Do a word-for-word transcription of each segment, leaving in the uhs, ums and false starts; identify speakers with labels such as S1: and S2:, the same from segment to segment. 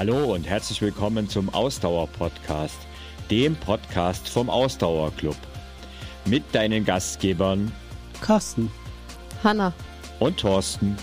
S1: Hallo und herzlich willkommen zum Ausdauer-Podcast, dem Podcast vom Ausdauerclub. Mit deinen Gastgebern
S2: Carsten,
S3: Hanna
S1: und Thorsten.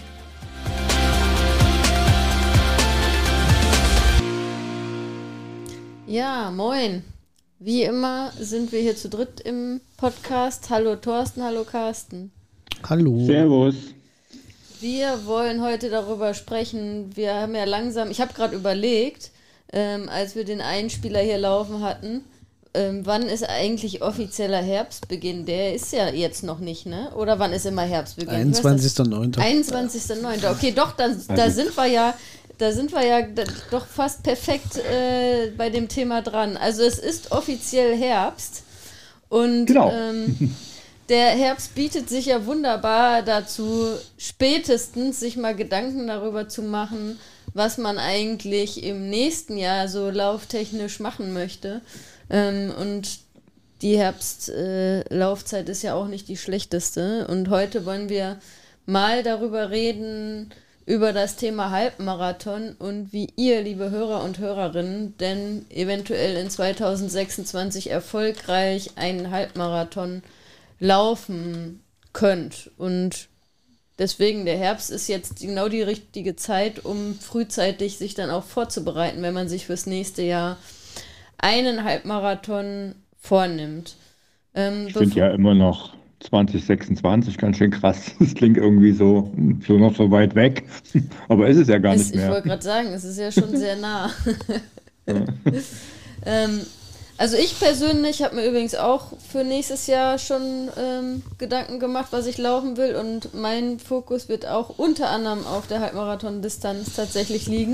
S3: Ja, moin. Wie immer sind wir hier zu dritt im Podcast. Hallo Thorsten, hallo Carsten.
S2: Hallo.
S4: Servus.
S3: Wir wollen heute darüber sprechen, wir haben ja langsam, ich habe gerade überlegt, ähm, als wir den Einspieler hier laufen hatten, ähm, wann ist eigentlich offizieller Herbstbeginn? Der ist ja jetzt noch nicht, ne? Oder wann ist immer Herbstbeginn?
S2: einundzwanzigster neunter
S3: einundzwanzigster neunter Okay, doch, dann, da sind wir ja, da sind wir ja d- doch fast perfekt äh, bei dem Thema dran. Also es ist offiziell Herbst und
S4: Genau.
S3: ähm, der Herbst bietet sich ja wunderbar dazu, spätestens sich mal Gedanken darüber zu machen, was man eigentlich im nächsten Jahr so lauftechnisch machen möchte. Ähm, und die Herbstlaufzeit äh, ist ja auch nicht die schlechteste. Und heute wollen wir mal darüber reden, über das Thema Halbmarathon und wie ihr, liebe Hörer und Hörerinnen, denn eventuell in zweitausendsechsundzwanzig erfolgreich einen Halbmarathon laufen könnt. Und deswegen, der Herbst ist jetzt genau die richtige Zeit, um frühzeitig sich dann auch vorzubereiten, wenn man sich fürs nächste Jahr einen Halbmarathon vornimmt. Ähm,
S4: Ich finde ja immer noch zwanzig sechsundzwanzig ganz schön krass. Das klingt irgendwie so, so noch so weit weg. Aber ist es ja gar
S3: ist,
S4: nicht
S3: ich
S4: mehr.
S3: wollte gerade sagen, es ist ja schon sehr nah.
S4: Ja.
S3: ähm, Also ich persönlich habe mir übrigens auch für nächstes Jahr schon ähm, Gedanken gemacht, was ich laufen will, und mein Fokus wird auch unter anderem auf der Halbmarathon-Distanz tatsächlich liegen.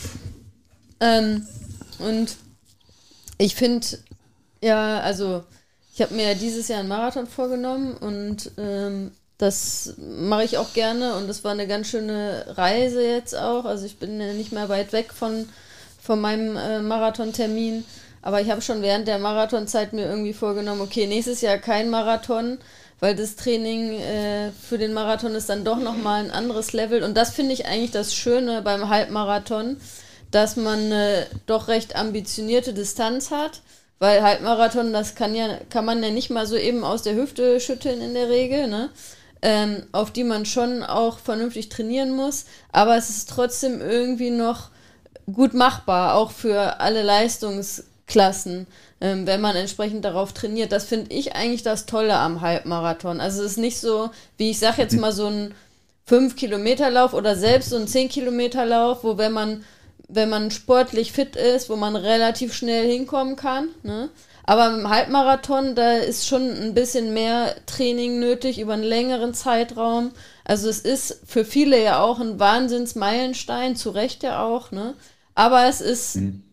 S3: Ähm, und ich finde, ja, also ich habe mir ja dieses Jahr einen Marathon vorgenommen und ähm, das mache ich auch gerne, und das war eine ganz schöne Reise jetzt auch. Also ich bin ja nicht mehr weit weg von, von meinem äh, Marathontermin. Aber ich habe schon während der Marathonzeit mir irgendwie vorgenommen, okay, nächstes Jahr kein Marathon, weil das Training äh, für den Marathon ist dann doch nochmal ein anderes Level. Und das finde ich eigentlich das Schöne beim Halbmarathon, dass man eine doch recht ambitionierte Distanz hat, weil Halbmarathon, das kann ja, kann man ja nicht mal so eben aus der Hüfte schütteln in der Regel, ne? Ähm, auf die man schon auch vernünftig trainieren muss. Aber es ist trotzdem irgendwie noch gut machbar, auch für alle Leistungs- Klassen, ähm, wenn man entsprechend darauf trainiert. Das finde ich eigentlich das Tolle am Halbmarathon. Also es ist nicht so, wie ich sage jetzt mal, so ein fünf Kilometer Lauf oder selbst so ein zehn Kilometer Lauf, wo wenn man, wenn man sportlich fit ist, wo man relativ schnell hinkommen kann, ne? Aber im Halbmarathon, da ist schon ein bisschen mehr Training nötig über einen längeren Zeitraum. Also es ist für viele ja auch ein Wahnsinnsmeilenstein, zu Recht ja auch, ne? Aber es ist mhm.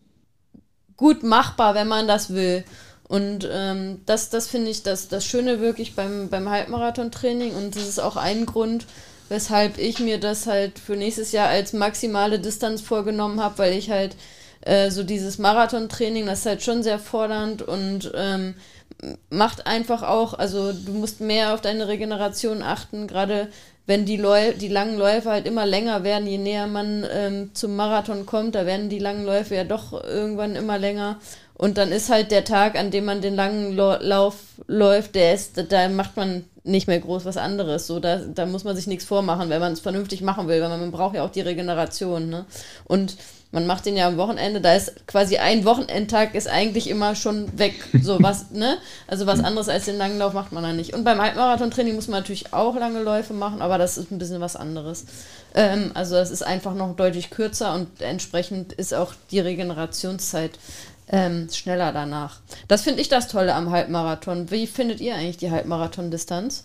S3: gut machbar, wenn man das will. Und ähm, das, das finde ich das, das Schöne wirklich beim, beim Halbmarathon-Training, und das ist auch ein Grund, weshalb ich mir das halt für nächstes Jahr als maximale Distanz vorgenommen habe, weil ich halt äh, so dieses Marathon-Training, das ist halt schon sehr fordernd und ähm, macht einfach auch, also du musst mehr auf deine Regeneration achten, gerade wenn die, Läu- die langen Läufe halt immer länger werden, je näher man ähm, zum Marathon kommt, da werden die langen Läufe ja doch irgendwann immer länger. Und dann ist halt der Tag, an dem man den langen Lo- Lauf läuft, der ist, da macht man nicht mehr groß was anderes. So, da, da muss man sich nichts vormachen, wenn man es vernünftig machen will, weil man, man braucht ja auch die Regeneration, ne? Und man macht den ja am Wochenende, da ist quasi ein Wochenendtag ist eigentlich immer schon weg. So was, ne? Also was anderes als den langen Lauf macht man da nicht. Und beim Halbmarathon-Training muss man natürlich auch lange Läufe machen, aber das ist ein bisschen was anderes. Ähm, also das ist einfach noch deutlich kürzer und entsprechend ist auch die Regenerationszeit ähm, schneller danach. Das finde ich das Tolle am Halbmarathon. Wie findet ihr eigentlich die Halbmarathon-Distanz?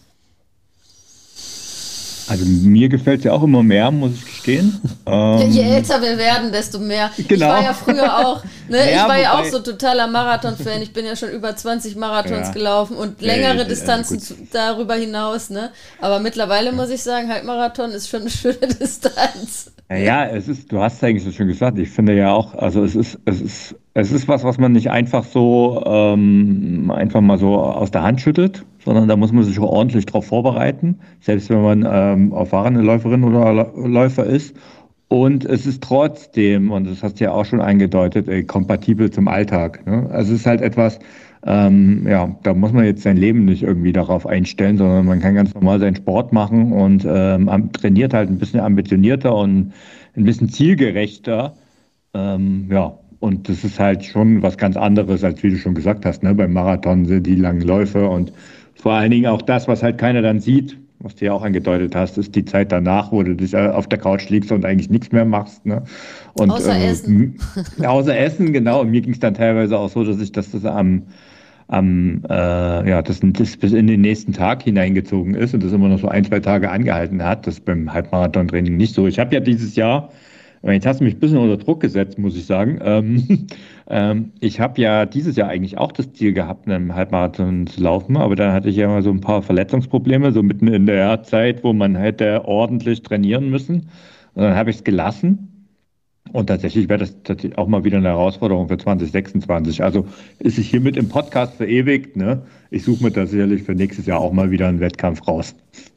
S4: Also mir gefällt es ja auch immer mehr, muss ich gestehen. Ähm,
S3: Je älter wir werden, desto mehr.
S4: Genau.
S3: Ich war ja früher auch, ne,
S4: Ja,
S3: ich war ja auch
S4: wobei-
S3: so totaler Marathon-Fan. Ich bin ja schon über zwanzig Marathons
S4: Ja.
S3: gelaufen und
S4: Ja,
S3: längere
S4: ja, ja,
S3: Distanzen
S4: gut.
S3: zu, darüber hinaus, ne? Aber mittlerweile muss ich sagen, Halbmarathon ist schon eine schöne Distanz.
S4: Ja, ja, es ist, du hast es eigentlich so schön gesagt. Ich finde ja auch, also es ist, es ist, es ist was, was man nicht einfach so, ähm, einfach mal so aus der Hand schüttelt, sondern da muss man sich auch ordentlich drauf vorbereiten, selbst wenn man ähm, erfahrene Läuferin oder Läufer ist. Und es ist trotzdem, und das hast du ja auch schon angedeutet, äh, kompatibel zum Alltag. Ne? Also es ist halt etwas, ähm, ja, da muss man jetzt sein Leben nicht irgendwie darauf einstellen, sondern man kann ganz normal seinen Sport machen und ähm, am- trainiert halt ein bisschen ambitionierter und ein bisschen zielgerechter. Ähm, ja, und das ist halt schon was ganz anderes, als wie du schon gesagt hast, ne? Beim Marathon sind die langen Läufe und vor allen Dingen auch das, was halt keiner dann sieht, was du ja auch angedeutet hast, ist die Zeit danach, wo du dich äh, auf der Couch liegst und eigentlich nichts mehr machst, ne? Und
S3: Außer
S4: äh,
S3: Essen.
S4: m- außer Essen, genau. Und mir ging es dann teilweise auch so, dass ich das, das am, am äh, ja, das, das bis in den nächsten Tag hineingezogen ist und das immer noch so ein, zwei Tage angehalten hat. Das ist beim Halbmarathon-Training nicht so. Ich habe ja dieses Jahr, jetzt hast du mich ein bisschen unter Druck gesetzt, muss ich sagen. Ähm, ähm, ich habe ja dieses Jahr eigentlich auch das Ziel gehabt, einen Halbmarathon zu laufen, aber dann hatte ich ja mal so ein paar Verletzungsprobleme, so mitten in der Zeit, wo man hätte ordentlich trainieren müssen. Und dann habe ich es gelassen. Und tatsächlich wäre das tatsächlich auch mal wieder eine Herausforderung für zwanzig sechsundzwanzig. Also ist es hiermit im Podcast verewigt. Ne? Ich suche mir da sicherlich für nächstes Jahr auch mal wieder einen Wettkampf raus.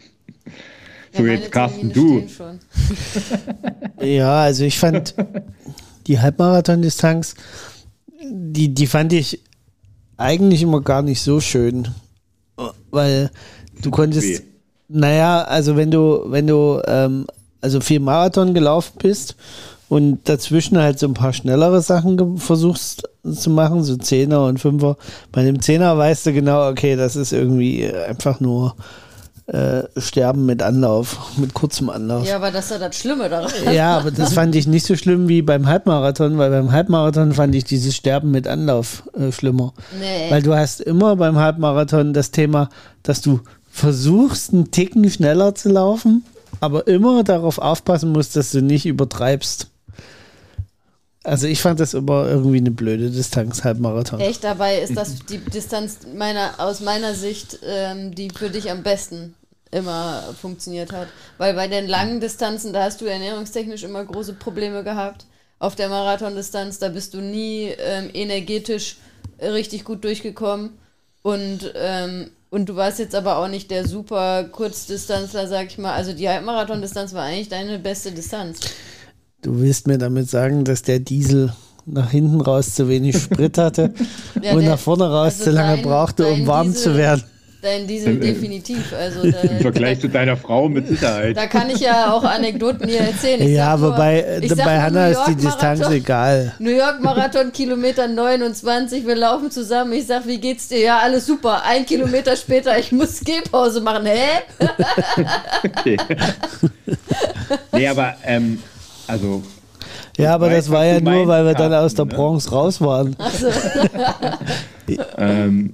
S3: Ja,
S4: So,
S3: meine
S4: jetzt Carsten,
S3: Termine
S4: du.
S3: stehen schon.
S2: Ja, also ich fand die Halbmarathon-Distanz, die, die fand ich eigentlich immer gar nicht so schön, weil du konntest,
S4: Weh.
S2: naja, also wenn du, wenn du ähm, also viel Marathon gelaufen bist und dazwischen halt so ein paar schnellere Sachen ge- versuchst zu machen, so Zehner und Fünfer. Bei dem Zehner weißt du genau, okay, das ist irgendwie einfach nur äh, Sterben mit Anlauf, mit kurzem Anlauf.
S3: Ja, aber das ist ja das Schlimme daran.
S2: Ja, aber das fand ich nicht so schlimm wie beim Halbmarathon, weil beim Halbmarathon fand ich dieses Sterben mit Anlauf äh, schlimmer.
S3: Nee.
S2: Weil du hast immer beim Halbmarathon das Thema, dass du versuchst, einen Ticken schneller zu laufen, aber immer darauf aufpassen musst, dass du nicht übertreibst. Also ich fand das immer irgendwie eine blöde Distanz, Halbmarathon.
S3: Echt, dabei ist das die Distanz meiner, aus meiner Sicht, ähm, die für dich am besten immer funktioniert hat. Weil bei den langen Distanzen, da hast du ernährungstechnisch immer große Probleme gehabt. Auf der Marathondistanz, da bist du nie ähm, energetisch äh, richtig gut durchgekommen. Und, ähm, und du warst jetzt aber auch nicht der super Kurzdistanzler, sag ich mal. Also die Halbmarathondistanz war eigentlich deine beste Distanz.
S2: Du willst mir damit sagen, dass der Diesel nach hinten raus zu wenig Sprit hatte
S3: Ja,
S2: und
S3: der-
S2: nach vorne raus
S3: also
S2: zu lange
S3: dein-
S2: brauchte, um
S3: dein
S2: warm
S3: Diesel-
S2: zu werden.
S3: Dein Diesel definitiv. Also da,
S4: Im Vergleich zu deiner Frau mit Sicherheit.
S3: Da kann ich ja auch Anekdoten hier erzählen. Ich
S2: Ja,
S3: sag nur-
S2: wobei
S3: ich sag
S2: bei
S3: nur
S2: Hannah
S3: New
S2: ist die
S3: York
S2: Distanz
S3: Marathon-
S2: egal.
S3: New York Marathon, Kilometer neunundzwanzig, wir laufen zusammen. Ich sag, wie geht's dir? Ja, alles super. Ein Kilometer später, ich muss Gehpause machen. Hä?
S4: Okay. Nee, aber ähm, also
S2: Ja, aber
S4: weiß,
S2: das war
S4: was
S2: ja
S4: du
S2: nur,
S4: meinst,
S2: weil wir dann aus der
S4: Carsten, ne?
S2: Bronx raus waren.
S4: ähm,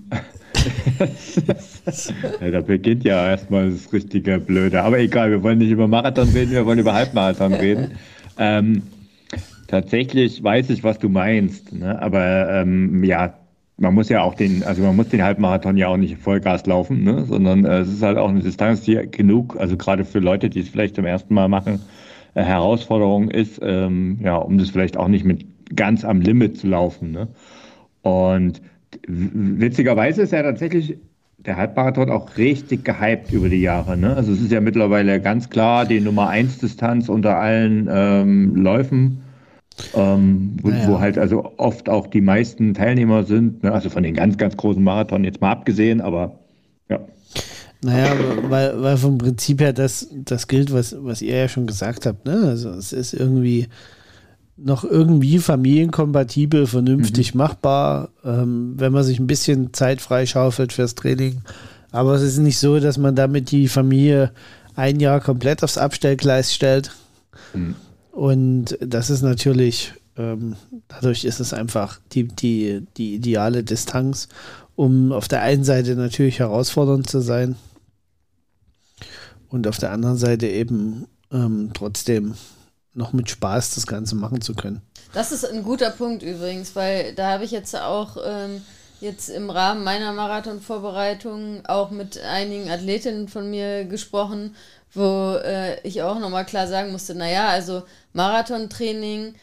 S4: ja, da beginnt ja erstmal das richtige Blöde. Aber egal, wir wollen nicht über Marathon reden, wir wollen über Halbmarathon reden. Ähm, tatsächlich weiß ich, was du meinst, ne? Aber ähm, ja, man muss ja auch den, also man muss den Halbmarathon ja auch nicht Vollgas laufen, ne? Sondern äh, es ist halt auch eine Distanz, die genug, also gerade für Leute, die es vielleicht zum ersten Mal machen, äh, Herausforderung ist, ähm, ja, um das vielleicht auch nicht mit ganz am Limit zu laufen, ne? Und w- witzigerweise ist ja tatsächlich der Halbmarathon auch richtig gehypt über die Jahre, ne? Also es ist ja mittlerweile ganz klar die Nummer eins Distanz unter allen ähm, Läufen, ähm, wo,
S2: Naja.
S4: wo halt also oft auch die meisten Teilnehmer sind, ne? Also von den ganz, ganz großen Marathon jetzt mal abgesehen, aber ja.
S2: Naja, weil, weil vom Prinzip her das, das gilt, was, was ihr ja schon gesagt habt. Ne? Also es ist irgendwie noch irgendwie familienkompatibel, vernünftig machbar, ähm, wenn man sich ein bisschen Zeit freischaufelt fürs Training. Aber es ist nicht so, dass man damit die Familie ein Jahr komplett aufs Abstellgleis stellt.
S4: Mhm.
S2: Und das ist natürlich, ähm, dadurch ist es einfach die, die, die ideale Distanz, um auf der einen Seite natürlich herausfordernd zu sein und auf der anderen Seite eben ähm, trotzdem noch mit Spaß das Ganze machen zu können.
S3: Das ist ein guter Punkt übrigens, weil da habe ich jetzt auch ähm, jetzt im Rahmen meiner Marathonvorbereitung auch mit einigen Athletinnen von mir gesprochen, wo äh, ich auch nochmal klar sagen musste, naja, also Marathontraining,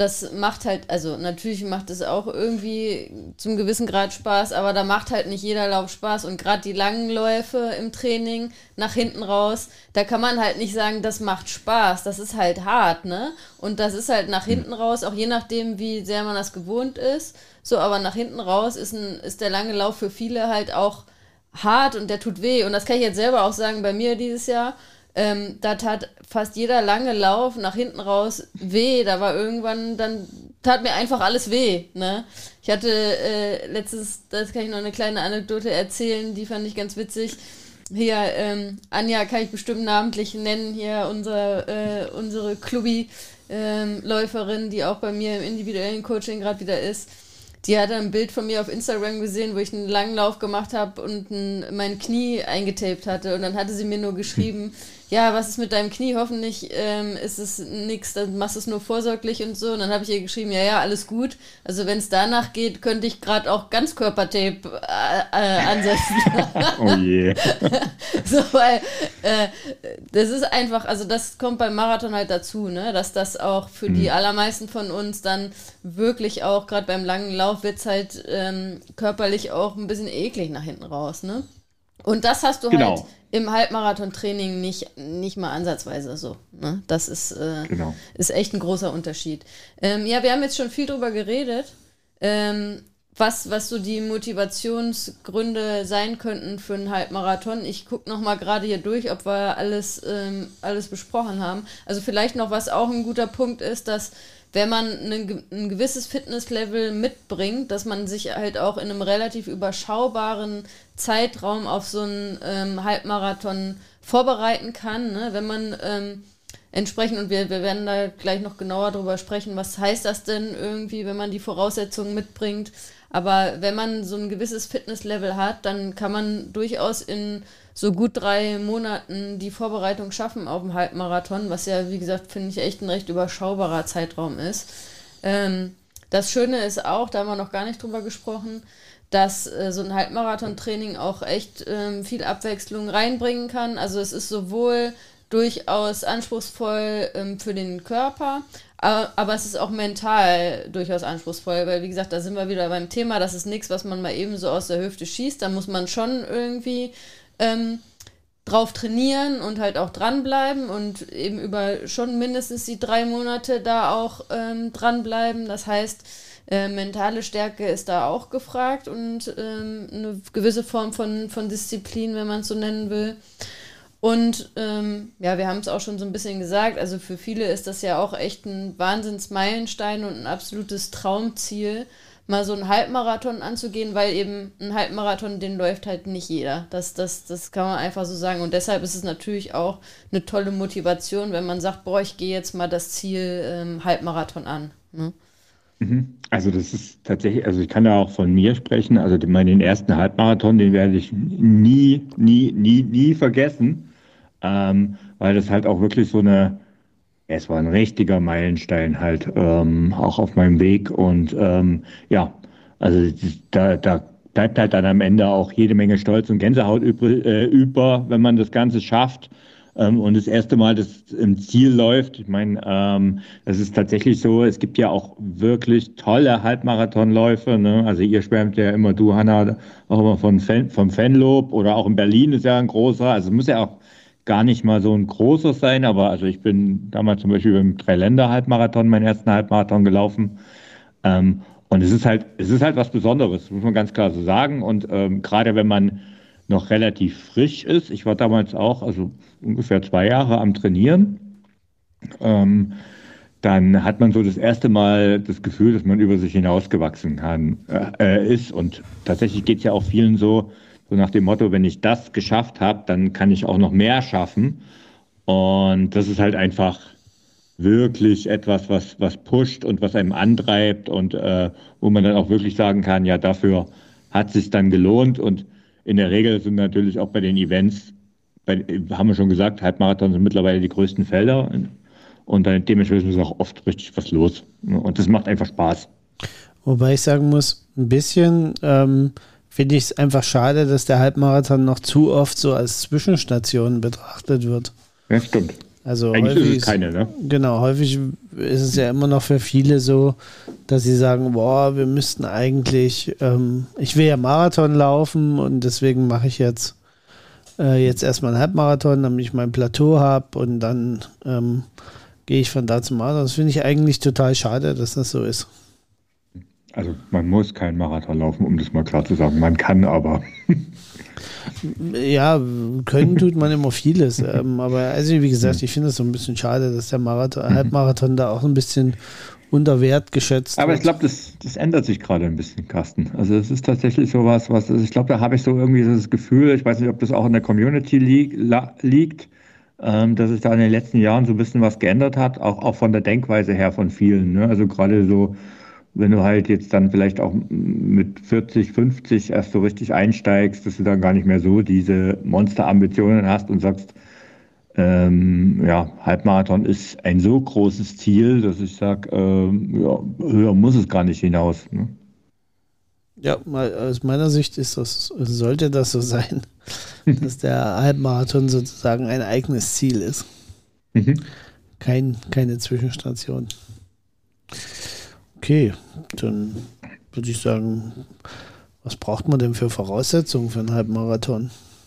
S3: das macht halt, also natürlich macht es auch irgendwie zum gewissen Grad Spaß, aber da macht halt nicht jeder Lauf Spaß und gerade die langen Läufe im Training nach hinten raus, da kann man halt nicht sagen, das macht Spaß, das ist halt hart, ne? Und das ist halt nach hinten raus, auch je nachdem, wie sehr man das gewohnt ist, so, aber nach hinten raus ist, ein, ist der lange Lauf für viele halt auch hart und der tut weh und das kann ich jetzt selber auch sagen, bei mir dieses Jahr, Ähm, da tat fast jeder lange Lauf nach hinten raus weh. Da war irgendwann, dann tat mir einfach alles weh. Ne? Ich hatte äh, letztens, das kann ich noch eine kleine Anekdote erzählen, die fand ich ganz witzig. Hier, ähm, Anja kann ich bestimmt namentlich nennen, hier unser, äh, unsere Clubby-Läuferin, ähm, die auch bei mir im individuellen Coaching gerade wieder ist. Die hat ein Bild von mir auf Instagram gesehen, wo ich einen langen Lauf gemacht habe und ein, mein Knie eingetaped hatte. Und dann hatte sie mir nur geschrieben, ja, was ist mit deinem Knie? Hoffentlich ähm, ist es nix, dann machst du es nur vorsorglich und so. Und dann habe ich ihr geschrieben, ja, ja, alles gut. Also wenn es danach geht, könnte ich gerade auch Ganzkörpertape äh, äh, ansetzen.
S4: Oh je.
S3: So, weil äh, das ist einfach, also das kommt beim Marathon halt dazu, ne, dass das auch für hm. die allermeisten von uns dann wirklich auch, gerade beim langen Lauf, wird es halt ähm, körperlich auch ein bisschen eklig nach hinten raus, ne? Und das hast du
S4: genau.
S3: halt im Halbmarathon-Training nicht, nicht mal ansatzweise so. Ne? Das ist, äh,
S4: genau.
S3: ist echt ein großer Unterschied. Ähm, ja, wir haben jetzt schon viel drüber geredet, ähm, was, was so die Motivationsgründe sein könnten für einen Halbmarathon. Ich gucke nochmal gerade hier durch, ob wir alles, ähm, alles besprochen haben. Also vielleicht noch, was auch ein guter Punkt ist, dass wenn man ein, ein gewisses Fitnesslevel mitbringt, dass man sich halt auch in einem relativ überschaubaren Zeitraum auf so einen ähm, Halbmarathon vorbereiten kann, ne? Wenn man ähm, entsprechend, und wir, wir werden da gleich noch genauer drüber sprechen, was heißt das denn irgendwie, wenn man die Voraussetzungen mitbringt, aber wenn man so ein gewisses Fitnesslevel hat, dann kann man durchaus in so gut drei Monaten die Vorbereitung schaffen auf dem Halbmarathon, was ja, wie gesagt, finde ich echt ein recht überschaubarer Zeitraum ist. Ähm, das Schöne ist auch, da haben wir noch gar nicht drüber gesprochen, dass äh, so ein Halbmarathon-Training auch echt ähm, viel Abwechslung reinbringen kann. Also es ist sowohl durchaus anspruchsvoll ähm, für den Körper, aber, aber es ist auch mental durchaus anspruchsvoll, weil wie gesagt, da sind wir wieder beim Thema, das ist nichts, was man mal eben so aus der Hüfte schießt, da muss man schon irgendwie ähm, drauf trainieren und halt auch dranbleiben und eben über schon mindestens die drei Monate da auch ähm, dranbleiben, das heißt, Äh, mentale Stärke ist da auch gefragt und ähm, eine gewisse Form von, von Disziplin, wenn man es so nennen will. Und ähm, ja, wir haben es auch schon so ein bisschen gesagt, also für viele ist das ja auch echt ein Wahnsinnsmeilenstein und ein absolutes Traumziel, mal so einen Halbmarathon anzugehen, weil eben ein Halbmarathon, den läuft halt nicht jeder. Das, das, das kann man einfach so sagen. Und deshalb ist es natürlich auch eine tolle Motivation, wenn man sagt, boah, ich gehe jetzt mal das Ziel ähm, Halbmarathon an. Ne?
S4: Also das ist tatsächlich, also ich kann da auch von mir sprechen, also den, meinen ersten Halbmarathon, den werde ich nie, nie, nie, nie vergessen, ähm, weil das halt auch wirklich so eine, ja, es war ein richtiger Meilenstein halt, ähm, auch auf meinem Weg und ähm, ja, also da, da bleibt halt dann am Ende auch jede Menge Stolz und Gänsehaut übrig, äh, über, wenn man das Ganze schafft. Ähm, und das erste Mal, dass es im Ziel läuft, ich meine, ähm, das ist tatsächlich so, es gibt ja auch wirklich tolle Halbmarathonläufe, ne? Also ihr schwärmt ja immer, du Hanna, auch immer von Fan, vom Fanlob oder auch in Berlin ist ja ein großer, also muss ja auch gar nicht mal so ein großer sein, aber also ich bin damals zum Beispiel beim Dreiländer-Halbmarathon, meinen ersten Halbmarathon gelaufen, ähm, und es ist halt, es ist halt was Besonderes, muss man ganz klar so sagen, und ähm, gerade wenn man noch relativ frisch ist. Ich war damals auch, also ungefähr zwei Jahre am Trainieren. Ähm, dann hat man so das erste Mal das Gefühl, dass man über sich hinausgewachsen kann, äh, ist. Und tatsächlich geht es ja auch vielen so, so nach dem Motto, wenn ich das geschafft habe, dann kann ich auch noch mehr schaffen. Und das ist halt einfach wirklich etwas, was, was pusht und was einem antreibt und äh, wo man dann auch wirklich sagen kann, ja, dafür hat es sich dann gelohnt. Und in der Regel sind natürlich auch bei den Events, bei, haben wir schon gesagt, Halbmarathon sind mittlerweile die größten Felder und dann dementsprechend ist auch oft richtig was los. Und das macht einfach Spaß.
S2: Wobei ich sagen muss, ein bisschen ähm, finde ich es einfach schade, dass der Halbmarathon noch zu oft so als Zwischenstation betrachtet wird.
S4: Ja, stimmt.
S2: Also
S4: eigentlich
S2: häufig
S4: ist es keine, ne?
S2: Genau, häufig ist es ja immer noch für viele so, dass sie sagen, boah, wir müssten eigentlich, ähm, ich will ja Marathon laufen und deswegen mache ich jetzt äh, jetzt erstmal einen Halbmarathon, damit ich mein Plateau habe und dann ähm, gehe ich von da zum Marathon. Das finde ich eigentlich total schade, dass das so ist.
S4: Also man muss keinen Marathon laufen, um das mal klar zu sagen. Man kann aber.
S2: Ja, können tut man immer vieles. ähm, aber also wie gesagt, ich finde es so ein bisschen schade, dass der Marathon, Halbmarathon da auch ein bisschen unter Wert geschätzt
S4: Aber
S2: wird.
S4: ich glaube, das, das ändert sich gerade ein bisschen, Carsten. Also es ist tatsächlich sowas, was, also ich glaube, da habe ich so irgendwie das Gefühl, ich weiß nicht, ob das auch in der Community li la liegt, ähm, dass sich da in den letzten Jahren so ein bisschen was geändert hat, auch, auch von der Denkweise her von vielen. Ne? Also gerade so, wenn du halt jetzt dann vielleicht auch mit vierzig, fünfzig erst so richtig einsteigst, dass du dann gar nicht mehr so diese Monsterambitionen hast und sagst, ähm, ja, Halbmarathon ist ein so großes Ziel, dass ich sage, ähm, ja, höher muss es gar nicht hinaus. Ne?
S2: Ja, mal, aus meiner Sicht ist das, sollte das so sein, dass der Halbmarathon sozusagen ein eigenes Ziel ist.
S4: Mhm.
S2: Kein, keine Zwischenstation. Okay, dann würde ich sagen, was braucht man denn für Voraussetzungen für einen Halbmarathon?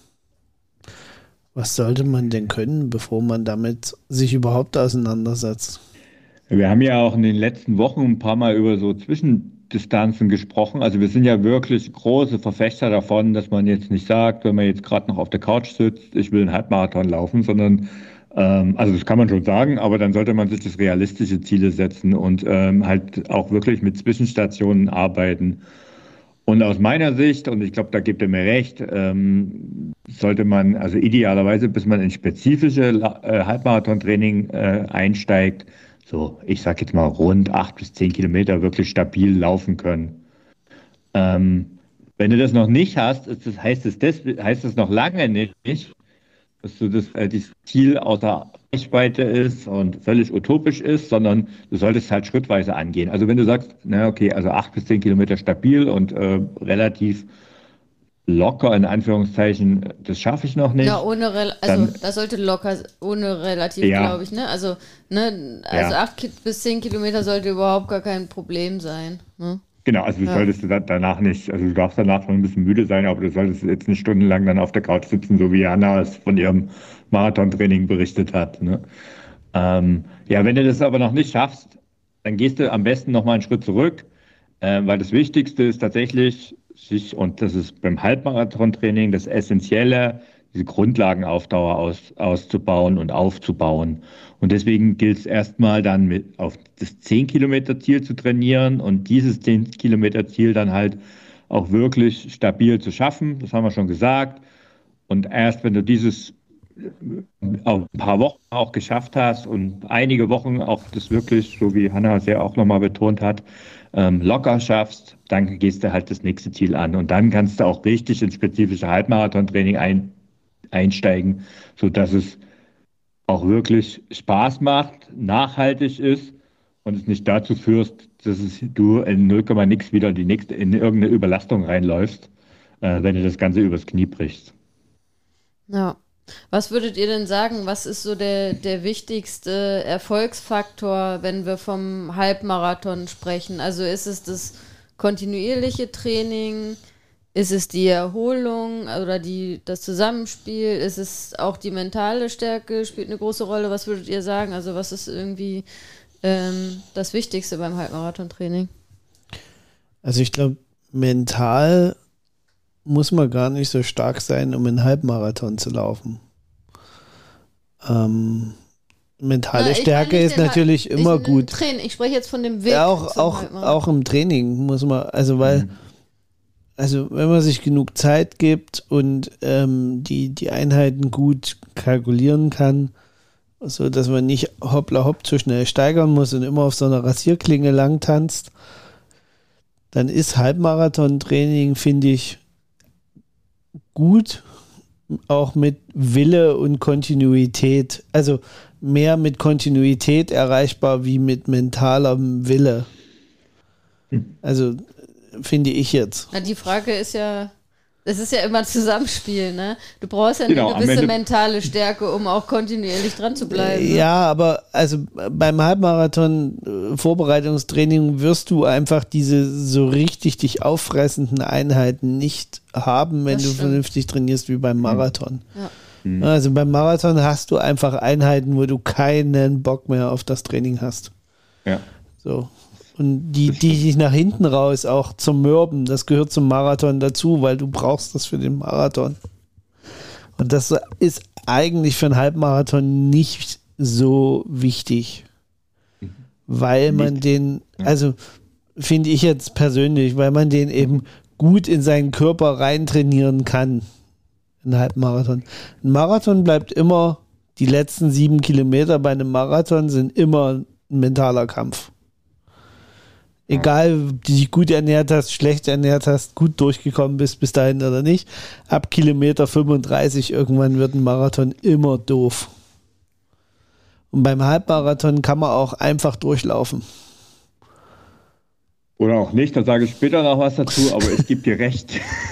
S2: Was sollte man denn können, bevor man damit sich überhaupt auseinandersetzt?
S4: Wir haben ja auch in den letzten Wochen ein paar Mal über so Zwischendistanzen gesprochen. Also wir sind ja wirklich große Verfechter davon, dass man jetzt nicht sagt, wenn man jetzt gerade noch auf der Couch sitzt, ich will einen Halbmarathon laufen, sondern ähm, also das kann man schon sagen, aber dann sollte man sich das realistische Ziele setzen und ähm, halt auch wirklich mit Zwischenstationen arbeiten. Und aus meiner Sicht, und ich glaube, da gibt er mir recht, ähm, sollte man also idealerweise, bis man in spezifische äh, Halbmarathon-Training äh, einsteigt, so, ich sag jetzt mal rund acht bis zehn Kilometer wirklich stabil laufen können. Ähm, wenn du das noch nicht hast, ist das, heißt es das, heißt es noch lange nicht, dass du das, äh, das Ziel außer Reichweite ist und völlig utopisch ist, sondern du solltest halt schrittweise angehen. Also wenn du sagst, na okay, also acht bis zehn Kilometer stabil und äh, relativ locker, in Anführungszeichen, das schaffe ich noch nicht.
S3: Ja, ohne, Rel also
S4: dann,
S3: das sollte locker, ohne relativ,
S4: ja.
S3: glaube ich, ne? Also, ne, also
S4: Ja.
S3: acht bis zehn Kilometer sollte überhaupt gar kein Problem sein, ne?
S4: Genau, also du
S3: Ja.
S4: solltest du da, danach nicht, also du darfst danach schon ein bisschen müde sein, aber du solltest jetzt nicht stundenlang dann auf der Couch sitzen, so wie Anna es von ihrem Marathontraining berichtet hat. Ne? Ähm, ja, wenn du das aber noch nicht schaffst, dann gehst du am besten nochmal einen Schritt zurück, äh, weil das Wichtigste ist tatsächlich, sich, und das ist beim Halbmarathontraining das Essentielle, diese Grundlagenaufdauer aus, auszubauen und aufzubauen. Und deswegen gilt es erstmal dann mit auf das zehn Kilometer Ziel zu trainieren und dieses zehn Kilometer Ziel dann halt auch wirklich stabil zu schaffen. Das haben wir schon gesagt. Und erst wenn du dieses auf ein paar Wochen auch geschafft hast und einige Wochen auch das wirklich, so wie Hanna es ja auch nochmal betont hat, ähm, locker schaffst, dann gehst du halt das nächste Ziel an. Und dann kannst du auch richtig ins spezifische Halbmarathon-Training ein, einsteigen, sodass es auch wirklich Spaß macht, nachhaltig ist und es nicht dazu führst, dass es, du in null Komma nix wieder die nächste, in irgendeine Überlastung reinläufst, äh, wenn du das Ganze übers Knie brichst.
S3: Ja. Was würdet ihr denn sagen, was ist so der, der wichtigste Erfolgsfaktor, wenn wir vom Halbmarathon sprechen? Also ist es das kontinuierliche Training? Ist es die Erholung oder die, das Zusammenspiel? Ist es auch die mentale Stärke? Spielt eine große Rolle? Was würdet ihr sagen? Also was ist irgendwie ähm, das Wichtigste beim Halbmarathon-Training?
S2: Also ich glaube, mental muss man gar nicht so stark sein, um einen Halbmarathon zu laufen. Ähm, mentale
S3: Na,
S2: Stärke ist natürlich
S3: ich,
S2: immer
S3: ich,
S2: gut.
S3: Training. Ich spreche jetzt von dem Weg.
S2: Ja, auch,
S3: zum
S2: auch,
S3: Halbmarathon.
S2: auch im Training muss man, also weil,
S4: Mhm.
S2: also wenn man sich genug Zeit gibt und ähm, die, die Einheiten gut kalkulieren kann, so dass man nicht hoppla hopp zu schnell steigern muss und immer auf so einer Rasierklinge lang tanzt, dann ist Halbmarathon-Training, finde ich, gut, auch mit Wille und Kontinuität, also mehr mit Kontinuität erreichbar wie mit mentalem Wille. Also finde ich jetzt.
S3: Na, die Frage ist ja, es ist ja immer ein Zusammenspiel, ne? Du brauchst ja eine
S4: Genau,
S3: gewisse mentale Stärke, um auch kontinuierlich dran zu bleiben. Ne?
S2: Ja, aber also beim Halbmarathon-Vorbereitungstraining wirst du einfach diese so richtig dich auffressenden Einheiten nicht haben, wenn
S3: Das
S2: du
S3: stimmt.
S2: vernünftig trainierst wie beim Marathon.
S3: Ja.
S2: Also beim Marathon hast du einfach Einheiten, wo du keinen Bock mehr auf das Training hast.
S4: Ja.
S2: So. Und die, die dich nach hinten raus auch zum Mürben, das gehört zum Marathon dazu, weil du brauchst das für den Marathon. Und das ist eigentlich für einen Halbmarathon nicht so wichtig, weil man den, also finde ich jetzt persönlich, weil man den eben gut in seinen Körper reintrainieren kann. Ein Halbmarathon. Ein Marathon bleibt immer, die letzten sieben Kilometer bei einem Marathon sind immer ein mentaler Kampf. Egal, ob du dich gut ernährt hast, schlecht ernährt hast, gut durchgekommen bist bis dahin oder nicht. Ab Kilometer fünfunddreißig irgendwann wird ein Marathon immer doof. Und beim Halbmarathon kann man auch einfach durchlaufen.
S4: Oder auch nicht, da sage ich später noch was dazu, aber ich gebe dir recht.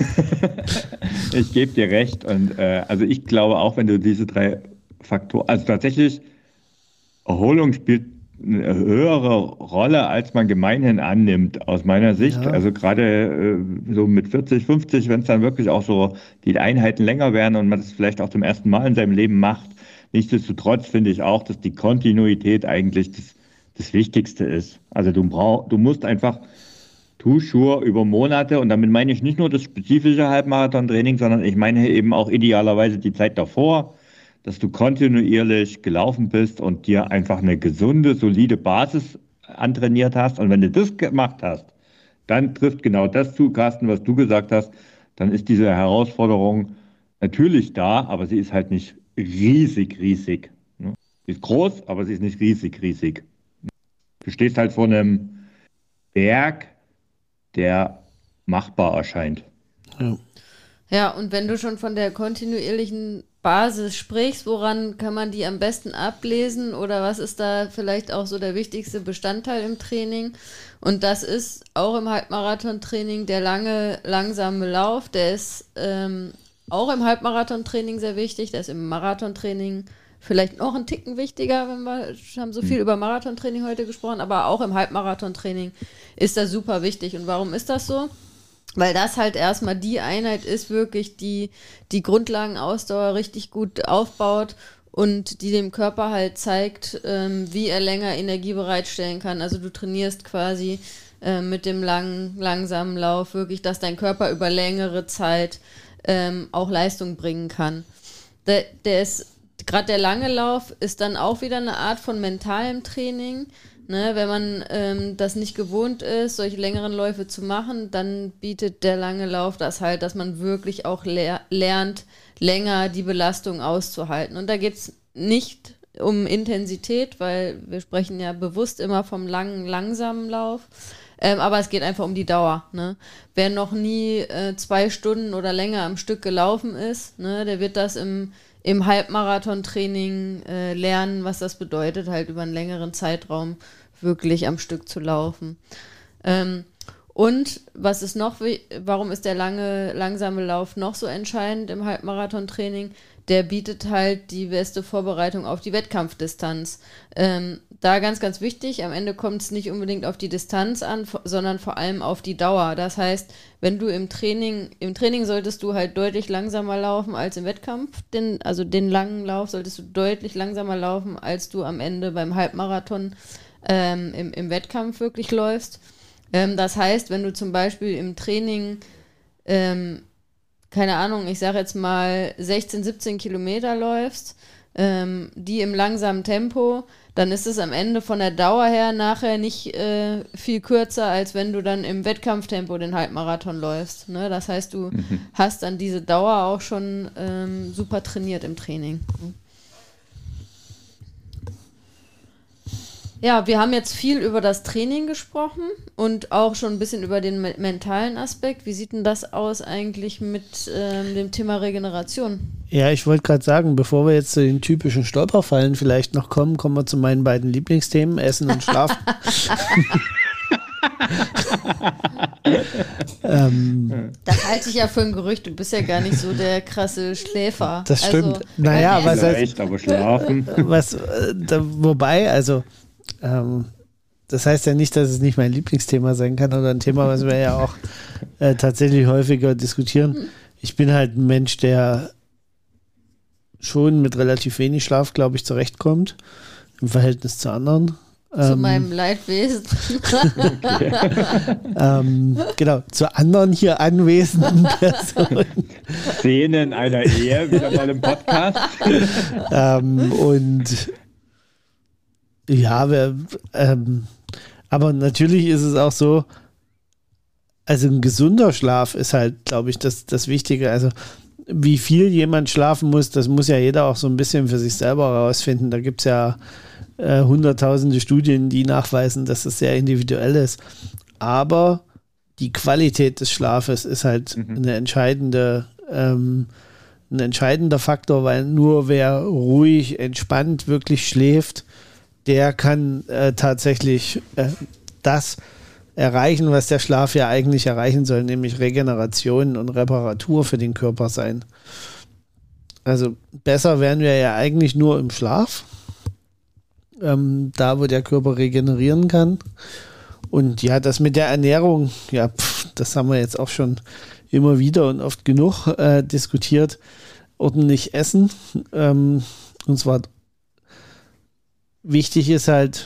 S4: Ich gebe dir recht. Und äh, also ich glaube auch, wenn du diese drei Faktoren, also tatsächlich, Erholung spielt eine höhere Rolle, als man gemeinhin annimmt, aus meiner Sicht.
S2: Ja.
S4: Also gerade äh, so mit vierzig, fünfzig, wenn es dann wirklich auch so die Einheiten länger werden und man das vielleicht auch zum ersten Mal in seinem Leben macht. Nichtsdestotrotz finde ich auch, dass die Kontinuität eigentlich das, das Wichtigste ist. Also du brauch, du musst einfach Tue über Monate, und damit meine ich nicht nur das spezifische Halbmarathon-Training, sondern ich meine eben auch idealerweise die Zeit davor, dass du kontinuierlich gelaufen bist und dir einfach eine gesunde, solide Basis antrainiert hast. Und wenn du das gemacht hast, dann trifft genau das zu, Carsten, was du gesagt hast. Dann ist diese Herausforderung natürlich da, aber sie ist halt nicht riesig, riesig. Sie ist groß, aber sie ist nicht riesig, riesig. Du stehst halt vor einem Berg, der machbar erscheint.
S2: Ja.
S3: Ja, und wenn du schon von der kontinuierlichen Basis sprichst, woran kann man die am besten ablesen oder was ist da vielleicht auch so der wichtigste Bestandteil im Training? Und das ist auch im Halbmarathon-Training der lange, langsame Lauf, der ist ähm, auch im Halbmarathon-Training sehr wichtig, der ist im Marathon-Training vielleicht noch ein Ticken wichtiger, wenn wir haben so viel über Marathontraining heute gesprochen, aber auch im Halbmarathontraining ist das super wichtig. Und warum ist das so? Weil das halt erstmal die Einheit ist, wirklich, die die Grundlagenausdauer richtig gut aufbaut und die dem Körper halt zeigt, ähm, wie er länger Energie bereitstellen kann. Also du trainierst quasi äh, mit dem langen, langsamen Lauf wirklich, dass dein Körper über längere Zeit ähm, auch Leistung bringen kann. Der, der ist Gerade der lange Lauf ist dann auch wieder eine Art von mentalem Training. Ne? Wenn man ähm, das nicht gewohnt ist, solche längeren Läufe zu machen, dann bietet der lange Lauf das halt, dass man wirklich auch lehr- lernt, länger die Belastung auszuhalten. Und da geht es nicht um Intensität, weil wir sprechen ja bewusst immer vom langen, langsamen Lauf. Ähm, aber es geht einfach um die Dauer. Ne? Wer noch nie äh, zwei Stunden oder länger am Stück gelaufen ist, ne, der wird das im im Halbmarathon-Training äh, lernen, was das bedeutet, halt über einen längeren Zeitraum wirklich am Stück zu laufen. Ähm, und was ist noch, warum ist der lange, langsame Lauf noch so entscheidend im Halbmarathon-Training? Der bietet halt die beste Vorbereitung auf die Wettkampfdistanz. Ähm, da ganz, ganz wichtig, am Ende kommt es nicht unbedingt auf die Distanz an, sondern vor allem auf die Dauer. Das heißt, wenn du im Training, im Training solltest du halt deutlich langsamer laufen als im Wettkampf. Den, also den langen Lauf solltest du deutlich langsamer laufen, als du am Ende beim Halbmarathon ähm, im, im Wettkampf wirklich läufst. Ähm, das heißt, wenn du zum Beispiel im Training ähm, keine Ahnung, ich sage jetzt mal sechzehn, siebzehn Kilometer läufst, ähm, die im langsamen Tempo, dann ist es am Ende von der Dauer her nachher nicht äh, viel kürzer, als wenn du dann im Wettkampftempo den Halbmarathon läufst. Ne? Das heißt, du mhm. hast dann diese Dauer auch schon ähm, super trainiert im Training. Ja, wir haben jetzt viel über das Training gesprochen und auch schon ein bisschen über den me- mentalen Aspekt. Wie sieht denn das aus eigentlich mit ähm, dem Thema Regeneration?
S2: Ja, ich wollte gerade sagen, bevor wir jetzt zu den typischen Stolperfallen vielleicht noch kommen, kommen wir zu meinen beiden Lieblingsthemen, Essen und Schlafen. ähm,
S3: Das halte ich ja für ein Gerücht. Du bist ja gar nicht so der krasse Schläfer.
S2: Das stimmt.
S3: Also,
S2: naja,
S3: äh,
S2: was heißt,
S4: Echt, aber schlafen.
S2: was, äh, da, wobei, also, ähm, das heißt ja nicht, dass es nicht mein Lieblingsthema sein kann oder ein Thema, was wir ja auch äh, tatsächlich häufiger diskutieren. Ich bin halt ein Mensch, der schon mit relativ wenig Schlaf, glaube ich, zurechtkommt im Verhältnis zu anderen.
S3: Zu
S2: ähm,
S3: meinem Leidwesen.
S2: ähm, genau, zu anderen hier anwesenden Personen.
S4: Szenen einer Ehe, wieder mal im Podcast.
S2: ähm, und ja, wir, ähm, aber natürlich ist es auch so, also ein gesunder Schlaf ist halt, glaube ich, das, das Wichtige. Also wie viel jemand schlafen muss, das muss ja jeder auch so ein bisschen für sich selber herausfinden. Da gibt es ja äh, hunderttausende Studien, die nachweisen, dass es sehr individuell ist. Aber die Qualität des Schlafes ist halt mhm. eine entscheidende, ähm, ein entscheidender Faktor, weil nur wer ruhig, entspannt wirklich schläft, der kann äh, tatsächlich äh, das erreichen, was der Schlaf ja eigentlich erreichen soll, nämlich Regeneration und Reparatur für den Körper sein. Also besser wären wir ja eigentlich nur im Schlaf, ähm, da wo der Körper regenerieren kann. Und ja, das mit der Ernährung, ja, pff, das haben wir jetzt auch schon immer wieder und oft genug äh, diskutiert. Ordentlich essen. Ähm, und zwar wichtig ist halt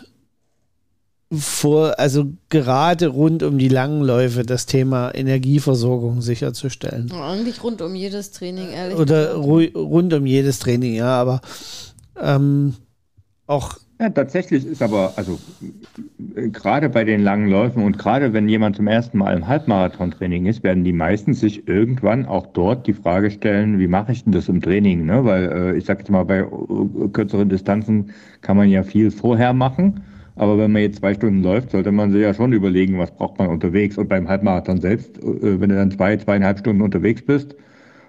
S2: vor, also gerade rund um die langen Läufe das Thema Energieversorgung sicherzustellen.
S3: Ja, eigentlich rund um jedes Training, ehrlich
S2: Oder ru- rund um jedes Training, ja, aber ähm, auch
S4: Ja, tatsächlich ist aber, also äh, gerade bei den langen Läufen und gerade wenn jemand zum ersten Mal im Halbmarathon-Training ist, werden die meisten sich irgendwann auch dort die Frage stellen, wie mache ich denn das im Training? Ne? Weil äh, ich sage jetzt mal, bei äh, kürzeren Distanzen kann man ja viel vorher machen, aber wenn man jetzt zwei Stunden läuft, sollte man sich ja schon überlegen, was braucht man unterwegs. Und beim Halbmarathon selbst, äh, wenn du dann zwei, zweieinhalb Stunden unterwegs bist,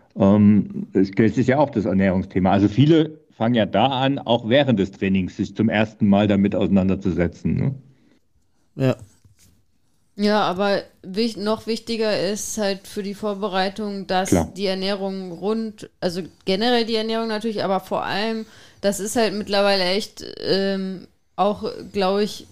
S4: ähm, stellt sich ja auch das Ernährungsthema. Also viele fangen ja da an, auch während des Trainings sich zum ersten Mal damit auseinanderzusetzen. Ne?
S2: ja.
S3: Ja, aber wich- noch wichtiger ist halt für die Vorbereitung, dass
S4: Klar.
S3: die Ernährung rund, also generell die Ernährung natürlich, aber vor allem, das ist halt mittlerweile echt ähm, auch, glaube ich,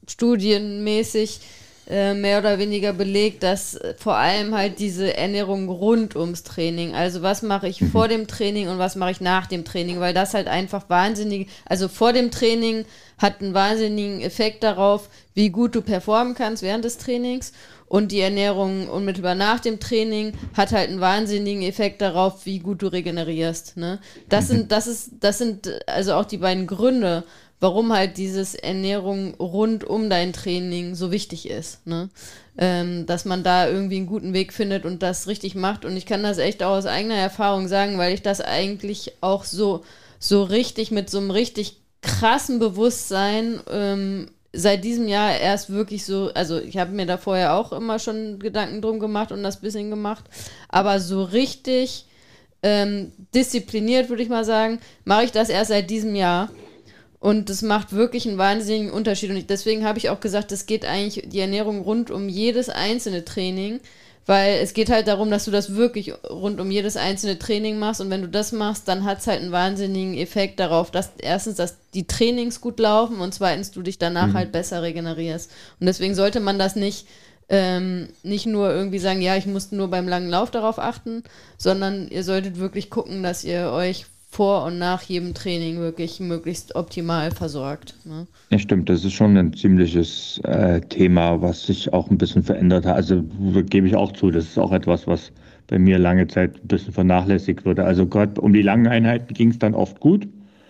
S3: studienmäßig äh, mehr oder weniger belegt, dass vor allem halt diese Ernährung rund ums Training, also was mache ich vor dem Training und was mache ich nach dem Training, weil das halt einfach wahnsinnig, also vor dem Training hat einen wahnsinnigen Effekt darauf, wie gut du performen kannst während des Trainings, und die Ernährung unmittelbar nach dem Training hat halt einen wahnsinnigen Effekt darauf, wie gut du regenerierst. Ne? Das sind, das ist, das sind also auch die beiden Gründe, warum halt dieses Ernährung rund um dein Training so wichtig ist, ne? Ähm, dass man da irgendwie einen guten Weg findet und das richtig macht. Und ich kann das echt auch aus eigener Erfahrung sagen, weil ich das eigentlich auch so, so richtig mit so einem richtig krassen Bewusstsein ähm, seit diesem Jahr erst wirklich so, also ich habe mir da vorher auch immer schon Gedanken drum gemacht und das bisschen gemacht, aber so richtig ähm, diszipliniert, würde ich mal sagen, mache ich das erst seit diesem Jahr. Und das macht wirklich einen wahnsinnigen Unterschied. Und ich, deswegen habe ich auch gesagt, es geht eigentlich die Ernährung rund um jedes einzelne Training, weil es geht halt darum, dass du das wirklich rund um jedes einzelne Training machst. Und wenn du das machst, dann hat es halt einen wahnsinnigen Effekt darauf, dass erstens, dass die Trainings gut laufen und zweitens, du dich danach mhm. halt besser regenerierst. Und deswegen sollte man das nicht, ähm, nicht nur irgendwie sagen, ja, ich muss nur beim langen Lauf darauf achten, sondern ihr solltet wirklich gucken, dass ihr euch vor und nach jedem Training wirklich möglichst optimal versorgt. Ne?
S4: Ja, stimmt. Das ist schon ein ziemliches äh, Thema, was sich auch ein bisschen verändert hat. Also gebe ich auch zu, das ist auch etwas, was bei mir lange Zeit ein bisschen vernachlässigt wurde. Also gerade um die langen Einheiten ging es dann oft gut,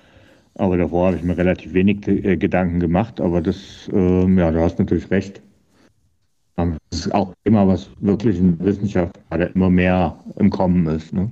S4: aber davor habe ich mir relativ wenig äh, Gedanken gemacht. Aber das, äh, ja, du hast natürlich recht. Das ist auch immer, was wirklich in der Wissenschaft gerade immer mehr im Kommen ist. Ne?